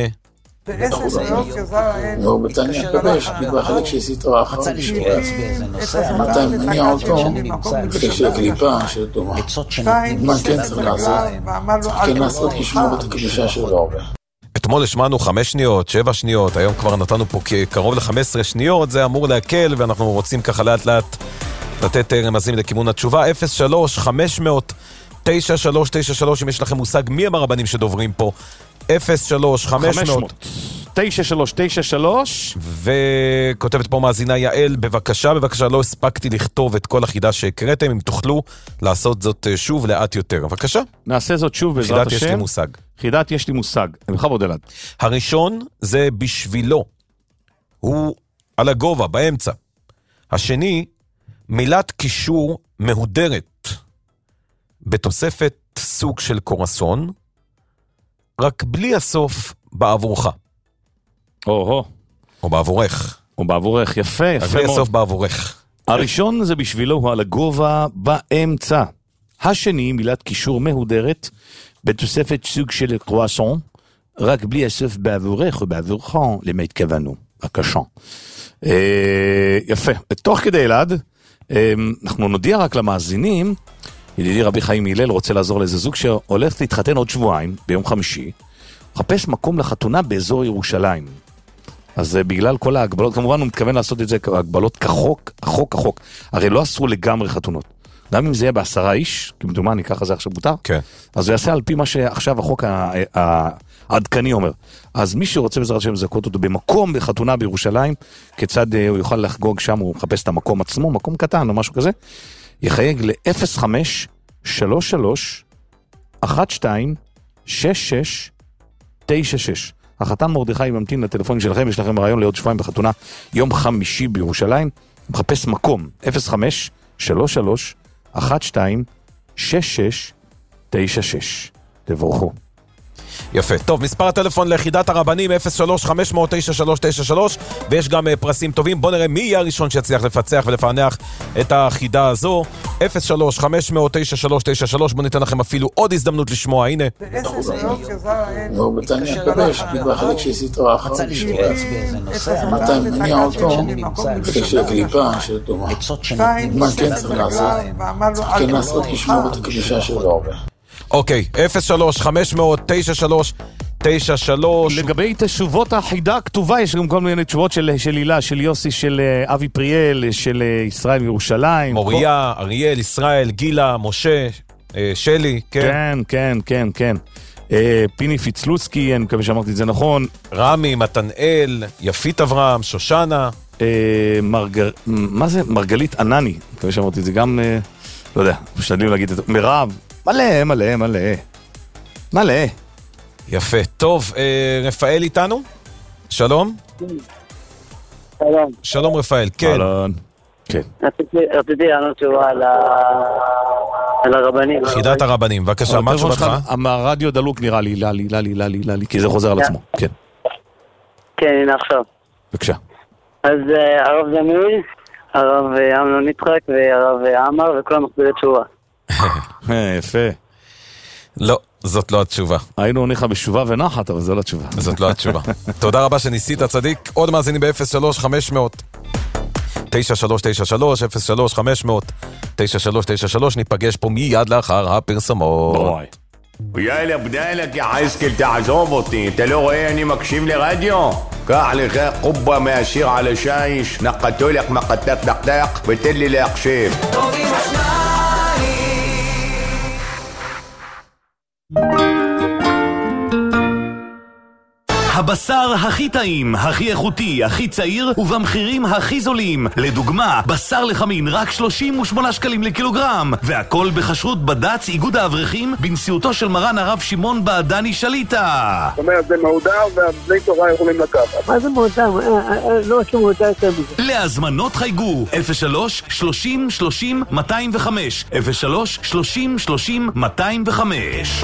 לא, בתניא הקדוש, בחלק של סתרו האחרון, מתי מניע אותו, בחלק של הקליפה, של תומה. מה כן צריך לעשות? כן לעשות לשמור את הקדושה שלו הרבה. אתמול השמענו חמש שניות, שבע שניות, היום כבר נתנו פה קרוב ל-חמש עשרה שניות, זה אמור להקל, ואנחנו רוצים ככה לאט לאט לתת רמזים לכיוון התשובה. אפס שלוש חמש מאות תשע שלוש תשע שלוש, אם יש לכם מושג מי הם הרבנים שדוברים פה. אפס שלוש חמש מאות תשע שלוש תשע שלוש. וכותבת פה מאזינה יעל, בבקשה, בבקשה, לא הספקתי לכתוב את כל החידה שהקראתם, אם תוכלו לעשות זאת שוב לאט יותר. בבקשה. נעשה זאת שוב בעזרת השם. חידת יש לי מושג. חידת יש לי מושג. בכבוד אלעד. הראשון זה בשבילו. הוא על הגובה, באמצע. השני, מילת קישור מהודרת, בתוספת סוג של קורסון, רק בלי הסוף בעבורך. או-הו. או בעבורך. או בעבורך, יפה, יפה מאוד. בלי הסוף בעבורך. הראשון זה בשבילו, הוא על הגובה באמצע. השני, מילת קישור מהודרת, בתוספת סוג של קרואסון, רק בלי הסוף בעבורך או בעבורך, למה התכוונו, הקשון. יפה. תוך כדי אלעד, אנחנו נודיע רק למאזינים, ידידי רבי חיים הלל רוצה לעזור לאיזה זוג שהולך להתחתן עוד שבועיים, ביום חמישי, מחפש מקום לחתונה באזור ירושלים. אז בגלל כל ההגבלות, כמובן הוא מתכוון לעשות את זה הגבלות כחוק, כחוק, כחוק. הרי לא אסרו לגמרי חתונות. גם אם זה יהיה בעשרה איש, כי מדומני, ככה זה עכשיו מותר, כן. אז זה יעשה על פי מה שעכשיו החוק העדכני אומר. אז מי שרוצה בעזרת השם לזכות אותו במקום בחתונה בירושלים, כיצד הוא יוכל לחגוג שם, הוא מחפש את המקום עצמו, מקום קטן או משהו כזה, יחייג ל-אפס חמש שלוש שלוש אחת שתיים שש שש תשע שש. החתן מרדכי ממתין לטלפונים שלכם, יש לכם רעיון לעוד שבועיים בחתונה יום חמישי בירושלים, מחפש מקום, אפס חמש שלוש שלוש אחת שתיים שש שש תשע שש. תבורכו. יפה. טוב, מספר הטלפון ליחידת הרבנים אפס שלוש חמש מאות תשע שלוש תשע שלוש, ויש גם uh, פרסים טובים. בוא נראה מי יהיה הראשון שיצליח לפצח ולפענח את החידה הזו. אפס שלוש חמש מאות תשע שלוש תשע שלוש. בוא ניתן לכם אפילו עוד הזדמנות לשמוע. הנה. לא, בתניה קדש, בחלק שעשית האחרון שבועץ, מתי מניע אותו, בחלק של הקליפה, של תומה. מה כן צריך לעשות? כן לעשות לשמור את הקדישה של הרבה. אוקיי, אפס שלוש חמש מאות תשע שלוש תשע שלוש. לגבי תשובות החידה הכתובה, יש גם כל מיני תשובות של הילה, של יוסי, של אבי פריאל, של ישראל מירושלים. מוריה, אריאל, ישראל, גילה, משה, שלי, כן. כן, כן, כן, כן. פיני פיצלוצקי, אני מקווה שאמרתי את זה נכון. רמי, מתנאל, יפית אברהם, שושנה. מה זה? מרגלית ענני, אני מקווה שאמרתי את זה גם, לא יודע, משתדלים להגיד את זה. מירב. מלא, מלא, מלא. מלא. יפה. טוב, אה, רפאל איתנו? שלום? שלום. שלום רפאל, כן. שלום. כן. רציתי לענות תשובה על הרבנים. חידת הרבנים, בבקשה, מה תשובתך? הרדיו דלוק נראה לי, ללי, ללי, ללי, ללי, כי זה חוזר על עצמו, כן. כן, הנה עכשיו. בבקשה. אז הרב זמיר, הרב אמנון יצחק והרב עמר וכולם מחזירי תשובה. יפה. לא, זאת לא התשובה. היינו עוניך בשובה ונחת, אבל זו לא התשובה. זאת לא התשובה. תודה רבה שניסית, צדיק. עוד מאזינים ב-אפס שלוש חמש מאות תשע שלוש תשע שלוש, אפס שלוש חמש מאות תשע שלוש תשע שלוש. ניפגש פה מיד לאחר הפרסומות. בואי. יאללה, בדאלק, יא חייסקל, תעזוב אותי. אתה לא רואה אני מקשיב לרדיו? קח לך קובה מהשיר על השיש, נקטו לך מקטק דקדק ותן לי להקשיב. טובים השניים. הבשר הכי טעים, הכי איכותי, הכי צעיר ובמחירים הכי זולים. לדוגמה, בשר לחמין רק שלושים ושמונה שקלים לקילוגרם, והכל בכשרות בד"ץ איגוד האברכים בנשיאותו של מרן הרב שמעון בעדני שליטה. זאת אומרת, זה מעודר והבני תורה יכולים לקחת. מה זה מעודר? לא משהו מעודר יותר מזה. להזמנות חייגו אפס שלוש שלושים שלושים מאתיים וחמש, אפס שלוש שלושים שלושים מאתיים וחמש.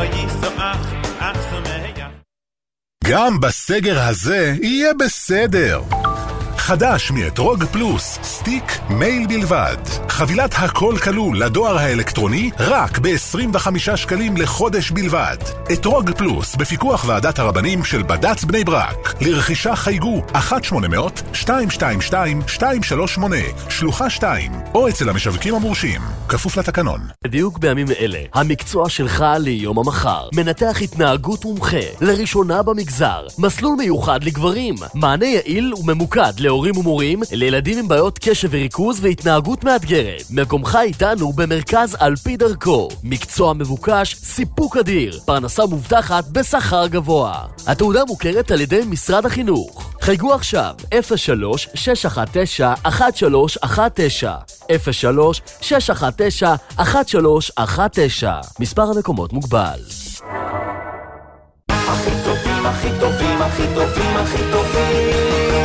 גם בסגר הזה יהיה בסדר. חדש מאתרוג פלוס, סטיק מייל בלבד. חבילת הכל כלול לדואר האלקטרוני רק ב-עשרים וחמישה שקלים לחודש בלבד. אתרוג פלוס בפיקוח ועדת הרבנים של בד"ץ בני ברק. לרכישה חייגו אחת שמונה אפס אפס שתיים שתיים שתיים שתיים שלוש שמונה שלוחה שתיים או אצל המשווקים המורשים. כפוף לתקנון. בדיוק בימים אלה, המקצוע שלך ליום המחר. מנתח התנהגות מומחה, לראשונה במגזר. מסלול מיוחד לגברים. מענה יעיל וממוקד לעולם. להורים ומורים, לילדים עם בעיות קשב וריכוז והתנהגות מאתגרת. מקומך איתנו במרכז על פי דרכו. מקצוע מבוקש, סיפוק אדיר, פרנסה מובטחת בשכר גבוה. התעודה מוכרת על ידי משרד החינוך. חייגו עכשיו אפס שלוש שש אחת תשע אחת שלוש אחת תשע אפס שלוש שש אחת תשע אחת שלוש אחת תשע. מספר המקומות מוגבל. הכי טובים, הכי טובים, הכי טובים, הכי טובים.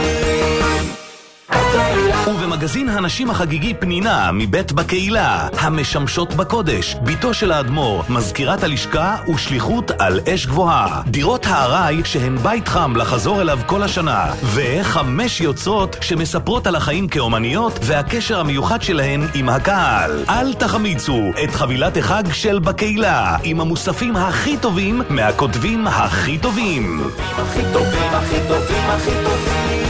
ובמגזין הנשים החגיגי פנינה מבית בקהילה, המשמשות בקודש, ביתו של האדמו"ר, מזכירת הלשכה ושליחות על אש גבוהה. דירות הערי שהן בית חם לחזור אליו כל השנה, וחמש יוצרות שמספרות על החיים כאומניות והקשר המיוחד שלהן עם הקהל. אל תחמיצו את חבילת החג של בקהילה, עם המוספים הכי טובים מהכותבים הכי טובים. הכי טובים, הכי טובים, הכי טובים.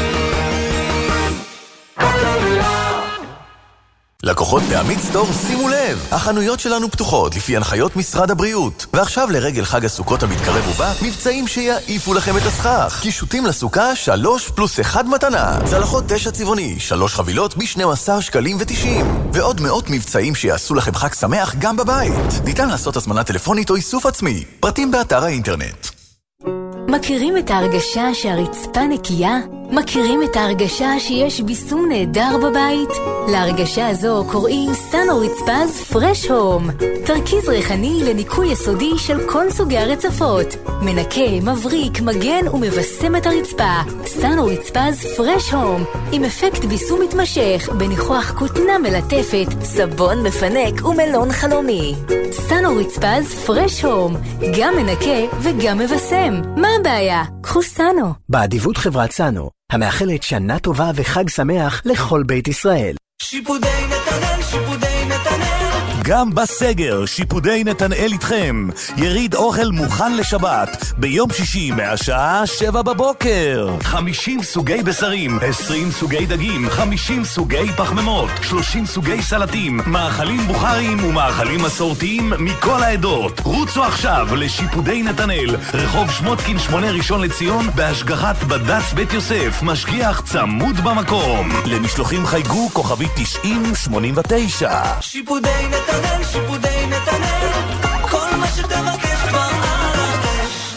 לקוחות בעמית סטור, שימו לב, החנויות שלנו פתוחות לפי הנחיות משרד הבריאות. ועכשיו לרגל חג הסוכות המתקרב ובא, מבצעים שיעיפו לכם את הסכך. קישוטים לסוכה, שלוש פלוס אחד מתנה. צלחות תשע צבעוני, שלוש חבילות ב-שנים עשר שקלים ותשעים. ועוד מאות מבצעים שיעשו לכם חג שמח גם בבית. ניתן לעשות הזמנה טלפונית או איסוף עצמי. פרטים באתר האינטרנט. מכירים את ההרגשה שהרצפה נקייה? מכירים את ההרגשה שיש ביסום נהדר בבית? להרגשה הזו קוראים סאנו רצפז פרש הום. תרכיז ריחני לניקוי יסודי של כל סוגי הרצפות. מנקה, מבריק, מגן ומבסם את הרצפה. סאנו רצפז פרש הום. עם אפקט ביסום מתמשך, בניחוח כותנה מלטפת, סבון מפנק ומלון חלומי. סאנו רצפז פרש הום. גם מנקה וגם מבסם. מה הבעיה? קחו סאנו. באדיבות חברת סאנו, המאחלת שנה טובה וחג שמח לכל בית ישראל. שיפודי נתנאל, שיפודי נתנאל. גם בסגר, שיפודי נתנאל איתכם. יריד אוכל מוכן לשבת, ביום שישי מהשעה שבע בבוקר. חמישים סוגי בשרים, עשרים סוגי דגים, חמישים סוגי פחמימות, שלושים סוגי סלטים, מאכלים בוכרים ומאכלים מסורתיים מכל העדות. רוצו עכשיו לשיפודי נתנאל, רחוב שמותקין שמונה ראשון לציון, בהשגחת בד"ץ בית יוסף, משגיח צמוד במקום. למשלוחים חייגו כוכבי תשעים שמונים ותשע. שיפודי נתנאל, שיפודי נתנאל, כל מה שתבקש כבר על הרש.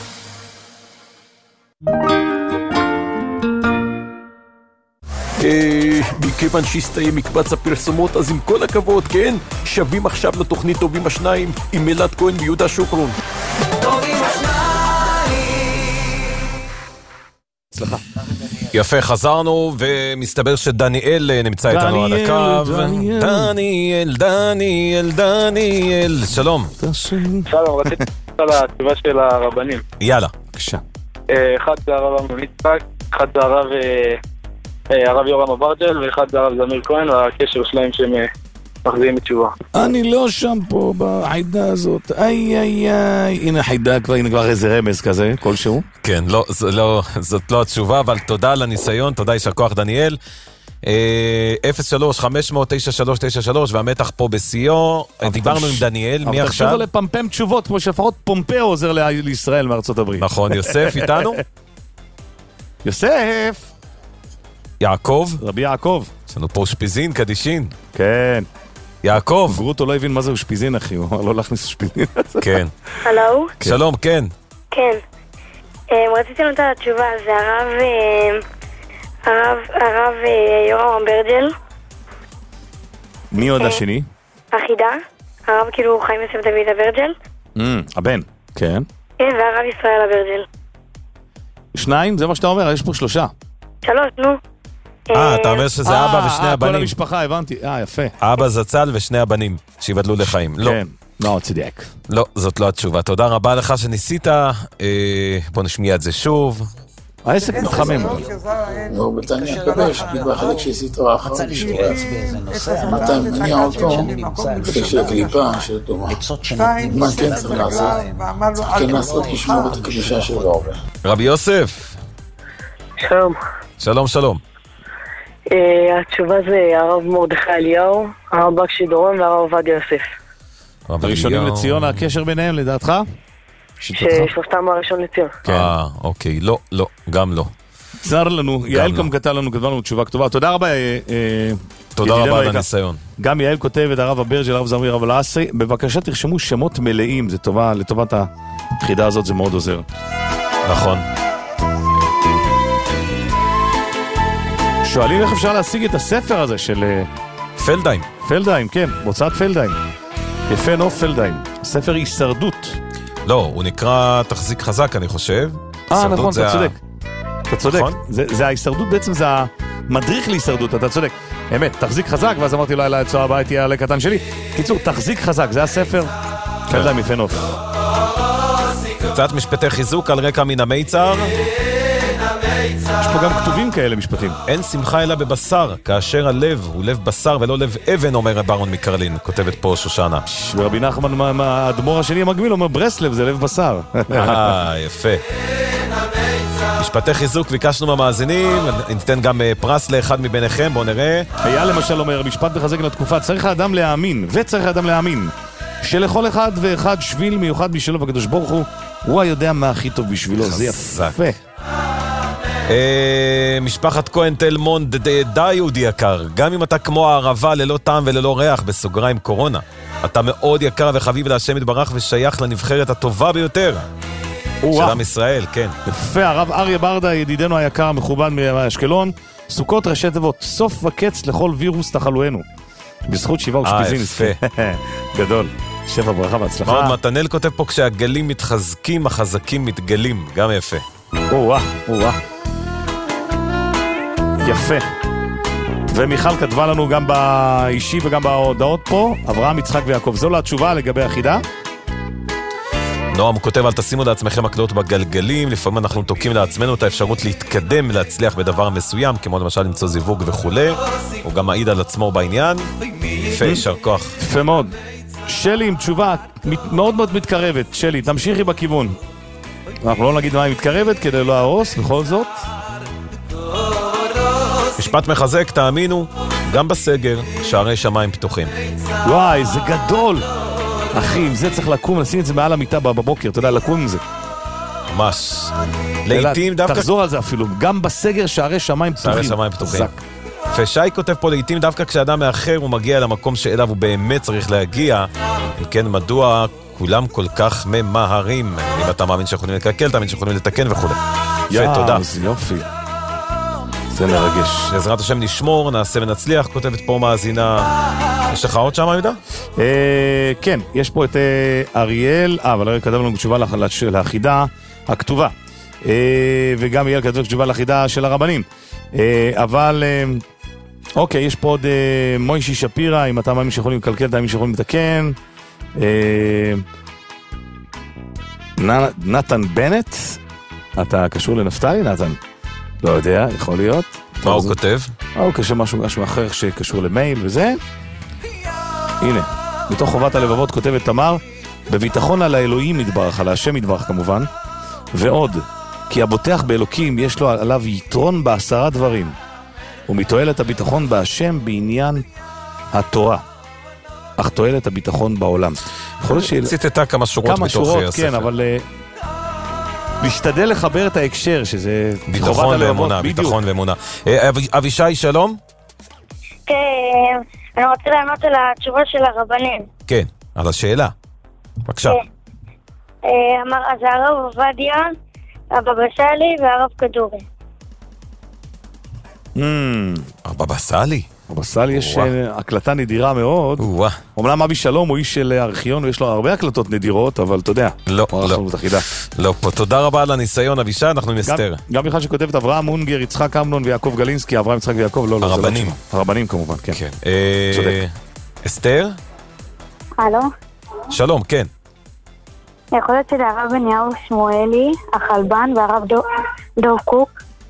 מכיוון שהסתיים מקבץ הפרסומות, אז עם כל הכבוד, כן, שווים עכשיו לתוכנית טובים השניים עם אלעד כהן ויהודה שוקרון. טובים השניים. סליחה. יפה, חזרנו, ומסתבר שדניאל נמצא איתנו על הקו. דניאל, דניאל, דניאל, שלום. שלום, רציתי על התשובה של הרבנים. יאללה, בבקשה. אחד זה הרב אמנון יצחק, אחד זה הרב הרב יורם אברג'ל, ואחד זה הרב זמיר כהן, והקשר שלהם שהם מחזירים בתשובה. אני לא שם פה בעידה הזאת. איי איי איי. הנה חידה כבר, הנה כבר איזה רמז כזה, כלשהו. כן, לא, לא, זאת לא התשובה, אבל תודה על הניסיון, תודה יישר כוח דניאל. אפס שלוש חמש אפס אפס תשע שלוש תשע שלוש, והמתח פה בסיור. דיברנו עם דניאל, מי עכשיו? אבל תחשבו לפמפם תשובות, כמו שלפחות פומפאו עוזר לישראל מארצות הברית. נכון, יוסף איתנו? יוסף! יעקב? רבי יעקב. יש לנו פה שפיזין, קדישין. כן. יעקב. גרוטו לא הבין מה זה שפיזין, אחי, הוא אמר לא להכניס שפיזין. כן. הלו? שלום, כן. כן. רציתי לתת על התשובה, זה הרב... הרב... הרב יורם אברג'ל. מי עוד השני? החידה. הרב כאילו חיים יוסף דוד אברג'ל. הבן, כן. כן, והרב ישראל אברג'ל. שניים? זה מה שאתה אומר, יש פה שלושה. שלוש, נו. אה, אתה אומר שזה אבא ושני הבנים. כל המשפחה, הבנתי. אה, יפה. אבא זצ"ל ושני הבנים, שיבדלו לחיים. לא. כן, לא, צדק. לא, זאת לא התשובה. תודה רבה לך שניסית. בוא נשמיע את זה שוב. העסק מתחמם. לא, בתניא הקדש, בחלק שעשית האחר, מתי מניע אותו, בחלק של הקליפה, של תומה. מה כן צריך לעשות? כן לעשות לשמור את הקדושה שלו הרבה. רבי יוסף. שלום. שלום, שלום. התשובה זה הרב מרדכי אליהו, הרב בקשי דורון והרב עובדיה יוסף. הראשונים לציון, הקשר ביניהם לדעתך? ששלושתם הראשון לציון. אה, אוקיי, לא, לא, גם לא. צר לנו, יעל גם כתב לנו, כתבה לנו תשובה כתובה. תודה רבה. תודה רבה על הניסיון. גם יעל כותבת, הרב אברג'ל, הרב זמיר, הרב אלעסי, בבקשה תרשמו שמות מלאים, זה טובה, לטובת היחידה הזאת זה מאוד עוזר. נכון. שואלים איך אפשר להשיג את הספר הזה של... פלדהיים. פלדהיים, כן, בהוצאת פלדהיים. יפה נוף פלדהיים. ספר הישרדות. לא, הוא נקרא תחזיק חזק, אני חושב. אה, נכון, אתה צודק. אתה צודק. זה ההישרדות, בעצם זה המדריך להישרדות, אתה צודק. אמת, תחזיק חזק, ואז אמרתי לו, אלה הצועה הבאה תהיה עלי קטן שלי. קיצור, תחזיק חזק, זה הספר. פלדהיים יפה נוף. קצת משפטי חיזוק על רקע מן המיצר. יש פה גם כתובים כאלה משפטים. אין שמחה אלא בבשר, כאשר הלב הוא לב בשר ולא לב אבן, אומר ברון מקרלין, כותבת פה שושנה. ורבי נחמן, האדמו"ר השני המקביל, אומר ברסלב זה לב בשר. אה, יפה. משפטי חיזוק ביקשנו מהמאזינים, ניתן גם פרס לאחד מביניכם, בואו נראה. היה למשל אומר, משפט מחזק לתקופה, צריך האדם להאמין, וצריך האדם להאמין, שלכל אחד ואחד שביל מיוחד משלו בקדוש ברוך הוא, הוא היודע מה הכי טוב בשבילו, זה יפה. משפחת כהן תל מונד, די יהודי יקר, גם אם אתה כמו הערבה ללא טעם וללא ריח בסוגריים קורונה, אתה מאוד יקר וחביב להשם יתברך ושייך לנבחרת הטובה ביותר של עם ישראל, כן. יפה, הרב אריה ברדה, ידידנו היקר, מכובד מאשקלון, סוכות ראשי תיבות, סוף וקץ לכל וירוס תחלואנו. בזכות שבעה ושפיזין. יפה. גדול. שבע ברכה והצלחה. מאוד מתנאל כותב פה, כשהגלים מתחזקים, החזקים מתגלים. גם יפה. או-אה, או-אה. יפה. ומיכל כתבה לנו גם באישי וגם בהודעות פה, אברהם, יצחק ויעקב. זו לה התשובה לגבי החידה. נועם כותב, אל תשימו לעצמכם הקלות בגלגלים, לפעמים אנחנו תוקעים לעצמנו את האפשרות להתקדם ולהצליח בדבר מסוים, כמו למשל למצוא זיווג וכו'. הוא גם מעיד על עצמו בעניין. יפה, יישר כוח. יפה מאוד. שלי עם תשובה מאוד מאוד מתקרבת. שלי, תמשיכי בכיוון. אנחנו לא נגיד מה היא מתקרבת כדי לא להרוס, בכל זאת. משפט מחזק, תאמינו, גם בסגר, שערי שמיים פתוחים. וואי, זה גדול. אחי, עם זה צריך לקום, לשים את זה מעל המיטה בבוקר, אתה יודע, לקום עם זה. ממש. לעתים דווקא... תחזור על זה אפילו, גם בסגר שערי שמיים פתוחים. שערי שמיים פתוחים. ושי כותב פה, לעתים דווקא כשאדם מאחר הוא מגיע למקום שאליו הוא באמת צריך להגיע, אם כן, מדוע כולם כל כך ממהרים? אם אתה מאמין שיכולים לקלקל, אתה מאמין שיכולים לתקן וכו'. יאה, תודה. יופי. זה מרגש. בעזרת השם נשמור, נעשה ונצליח, כותבת פה מאזינה. יש לך עוד שם עמידה? כן, יש פה את אריאל, אה, אבל אריאל כתב לנו תשובה לאחידה הכתובה. וגם אריאל כתב תשובה לאחידה של הרבנים. אבל, אוקיי, יש פה עוד מוישי שפירה, אם אתה מאמין שיכולים לקלקל, אתה מאמין שיכולים לתקן. נתן בנט, אתה קשור לנפתלי, נתן? לא יודע, יכול להיות. מה הוא כותב? הוא קשור משהו, משהו אחר שקשור למייל וזה. הנה, מתוך חובת הלבבות כותבת תמר, בביטחון על האלוהים יתברך, על השם יתברך כמובן, ועוד, כי הבוטח באלוקים יש לו עליו יתרון בעשרה דברים, ומתועלת הביטחון בהשם בעניין התורה, אך תועלת הביטחון בעולם. ציטטה כמה שורות מתוך הספר. כמה שורות, כן, אבל... משתדל לחבר את ההקשר, שזה... ביטחון ואמונה, ביטחון ואמונה. אבישי, שלום? כן, אני רוצה לענות על התשובה של הרבנים. כן, על השאלה. בבקשה. אמר, אז הרב עובדיה, הבבא סאלי והרב כדורי. הבבא סאלי? הבבא סאלי יש הקלטה נדירה מאוד. אומנם אבי שלום הוא איש של ארכיון ויש לו הרבה הקלטות נדירות, אבל אתה יודע. לא, לא. לא פה. תודה רבה על הניסיון, אבישי, אנחנו נסתר. גם בכלל שכותבת אברהם מונגר, יצחק אמנון ויעקב גלינסקי, אברהם יצחק ויעקב, לא, לא. הרבנים. הרבנים כמובן, כן. צודק. אסתר? הלו? שלום, כן. יכול להיות שזה הרב בניהו שמואלי, החלבן והרב דוב קוק.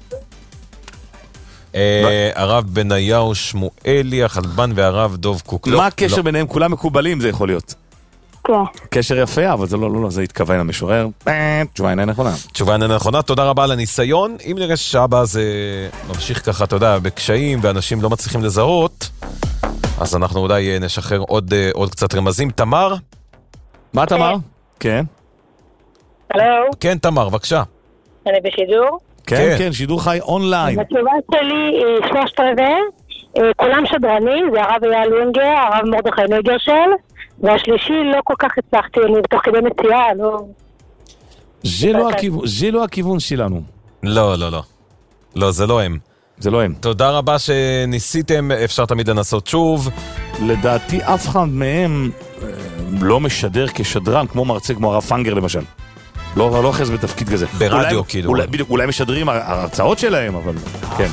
הרב בניהו שמואלי, החלבן והרב דוב קוק. מה הקשר ביניהם? כולם מקובלים, זה יכול להיות. כן. קשר יפה, אבל זה לא, לא, לא, זה התכוון המשורר. תשובה אינה נכונה. תשובה אינה נכונה, תודה רבה על הניסיון. אם נראה שהבא זה ממשיך ככה, אתה יודע, בקשיים ואנשים לא מצליחים לזהות, אז אנחנו אולי נשחרר עוד, עוד קצת רמזים. תמר? מה תמר? כן. הלו? כן, תמר, בבקשה. אני בשידור? כן, כן, שידור חי אונליין. התשובה שלי היא שלושת רבעי, כולם שדרנים, זה הרב אייל לוינגר, הרב מרדכי נגרשל, והשלישי לא כל כך הצלחתי, אני בתוך כדי מציאה, לא... זה לא הכיוון, זה לא הכיוון שלנו. לא, לא, לא. לא, זה לא הם. זה לא הם. תודה רבה שניסיתם, אפשר תמיד לנסות שוב. לדעתי אף אחד מהם לא משדר כשדרן, כמו מרצה, כמו הרב פנגר למשל. לא, לא חז בתפקיד כזה. ברדיו אולי, כאילו. אולי, בדיוק, אולי משדרים הרצאות שלהם, אבל כן.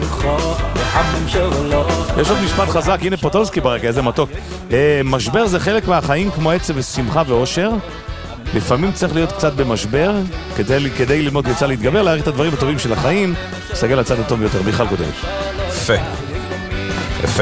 יש עוד משפט חזק, הנה פוטולסקי ברקע, איזה מתוק. אה, משבר זה חלק מהחיים כמו עצב ושמחה ואושר. לפעמים צריך להיות קצת במשבר, כדי, כדי ללמוד יצא להתגבר, להעריך את הדברים הטובים של החיים, לסגל לצד הטוב ביותר. מיכל קודש. יפה. יפה.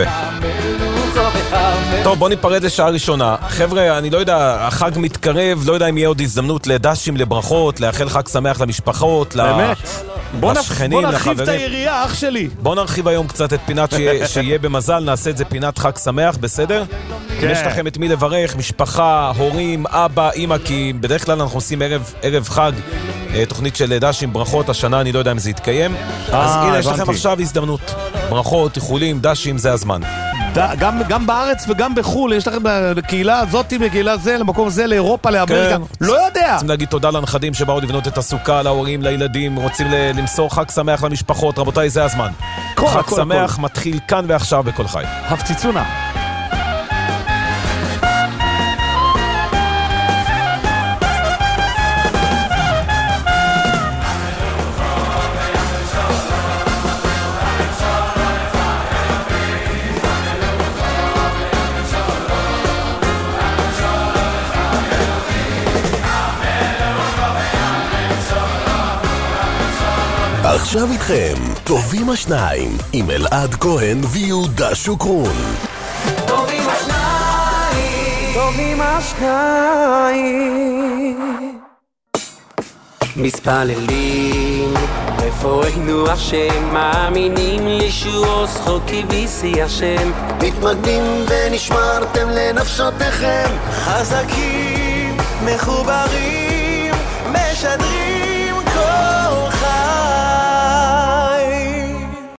טוב, בוא ניפרד לשעה ראשונה. חבר'ה, אני לא יודע, החג מתקרב, לא יודע אם יהיה עוד הזדמנות לדשים, לברכות, לאחל חג שמח למשפחות, באמת? לשכנים, בוא נרחיב לחברים. את היריעה, אח שלי. בוא נרחיב היום קצת את פינת שיהיה, שיהיה במזל, נעשה את זה פינת חג שמח, בסדר? כן. אם יש לכם את מי לברך, משפחה, הורים, אבא, אמא, כי בדרך כלל אנחנו עושים ערב, ערב חג, תוכנית של דשים, ברכות, השנה אני לא יודע אם זה יתקיים. אז הנה, יש לכם עכשיו הזדמנות. ברכות, איחולים, דשים, זה הזמן. גם, גם בארץ וגם בחול, יש לכם בקהילה הזאת, בקהילה זה, למקום זה, לאירופה, לאמריקה, כן. לא יודע. רוצים להגיד תודה לנכדים שבאו לבנות את הסוכה, להורים, לילדים, רוצים למסור חג שמח למשפחות, רבותיי, זה הזמן. כל, חג כל, שמח כל. מתחיל כאן ועכשיו בכל חי. הפציצונה. עכשיו איתכם, טובים השניים, עם אלעד כהן ויהודה שוקרון. טובים השניים, טובים השניים. מספללים, רפואנו השם, מאמינים לישוע זכוקי וישי השם. מתמגנים ונשמרתם לנפשותיכם, חזקים, מחוברים, משדרים.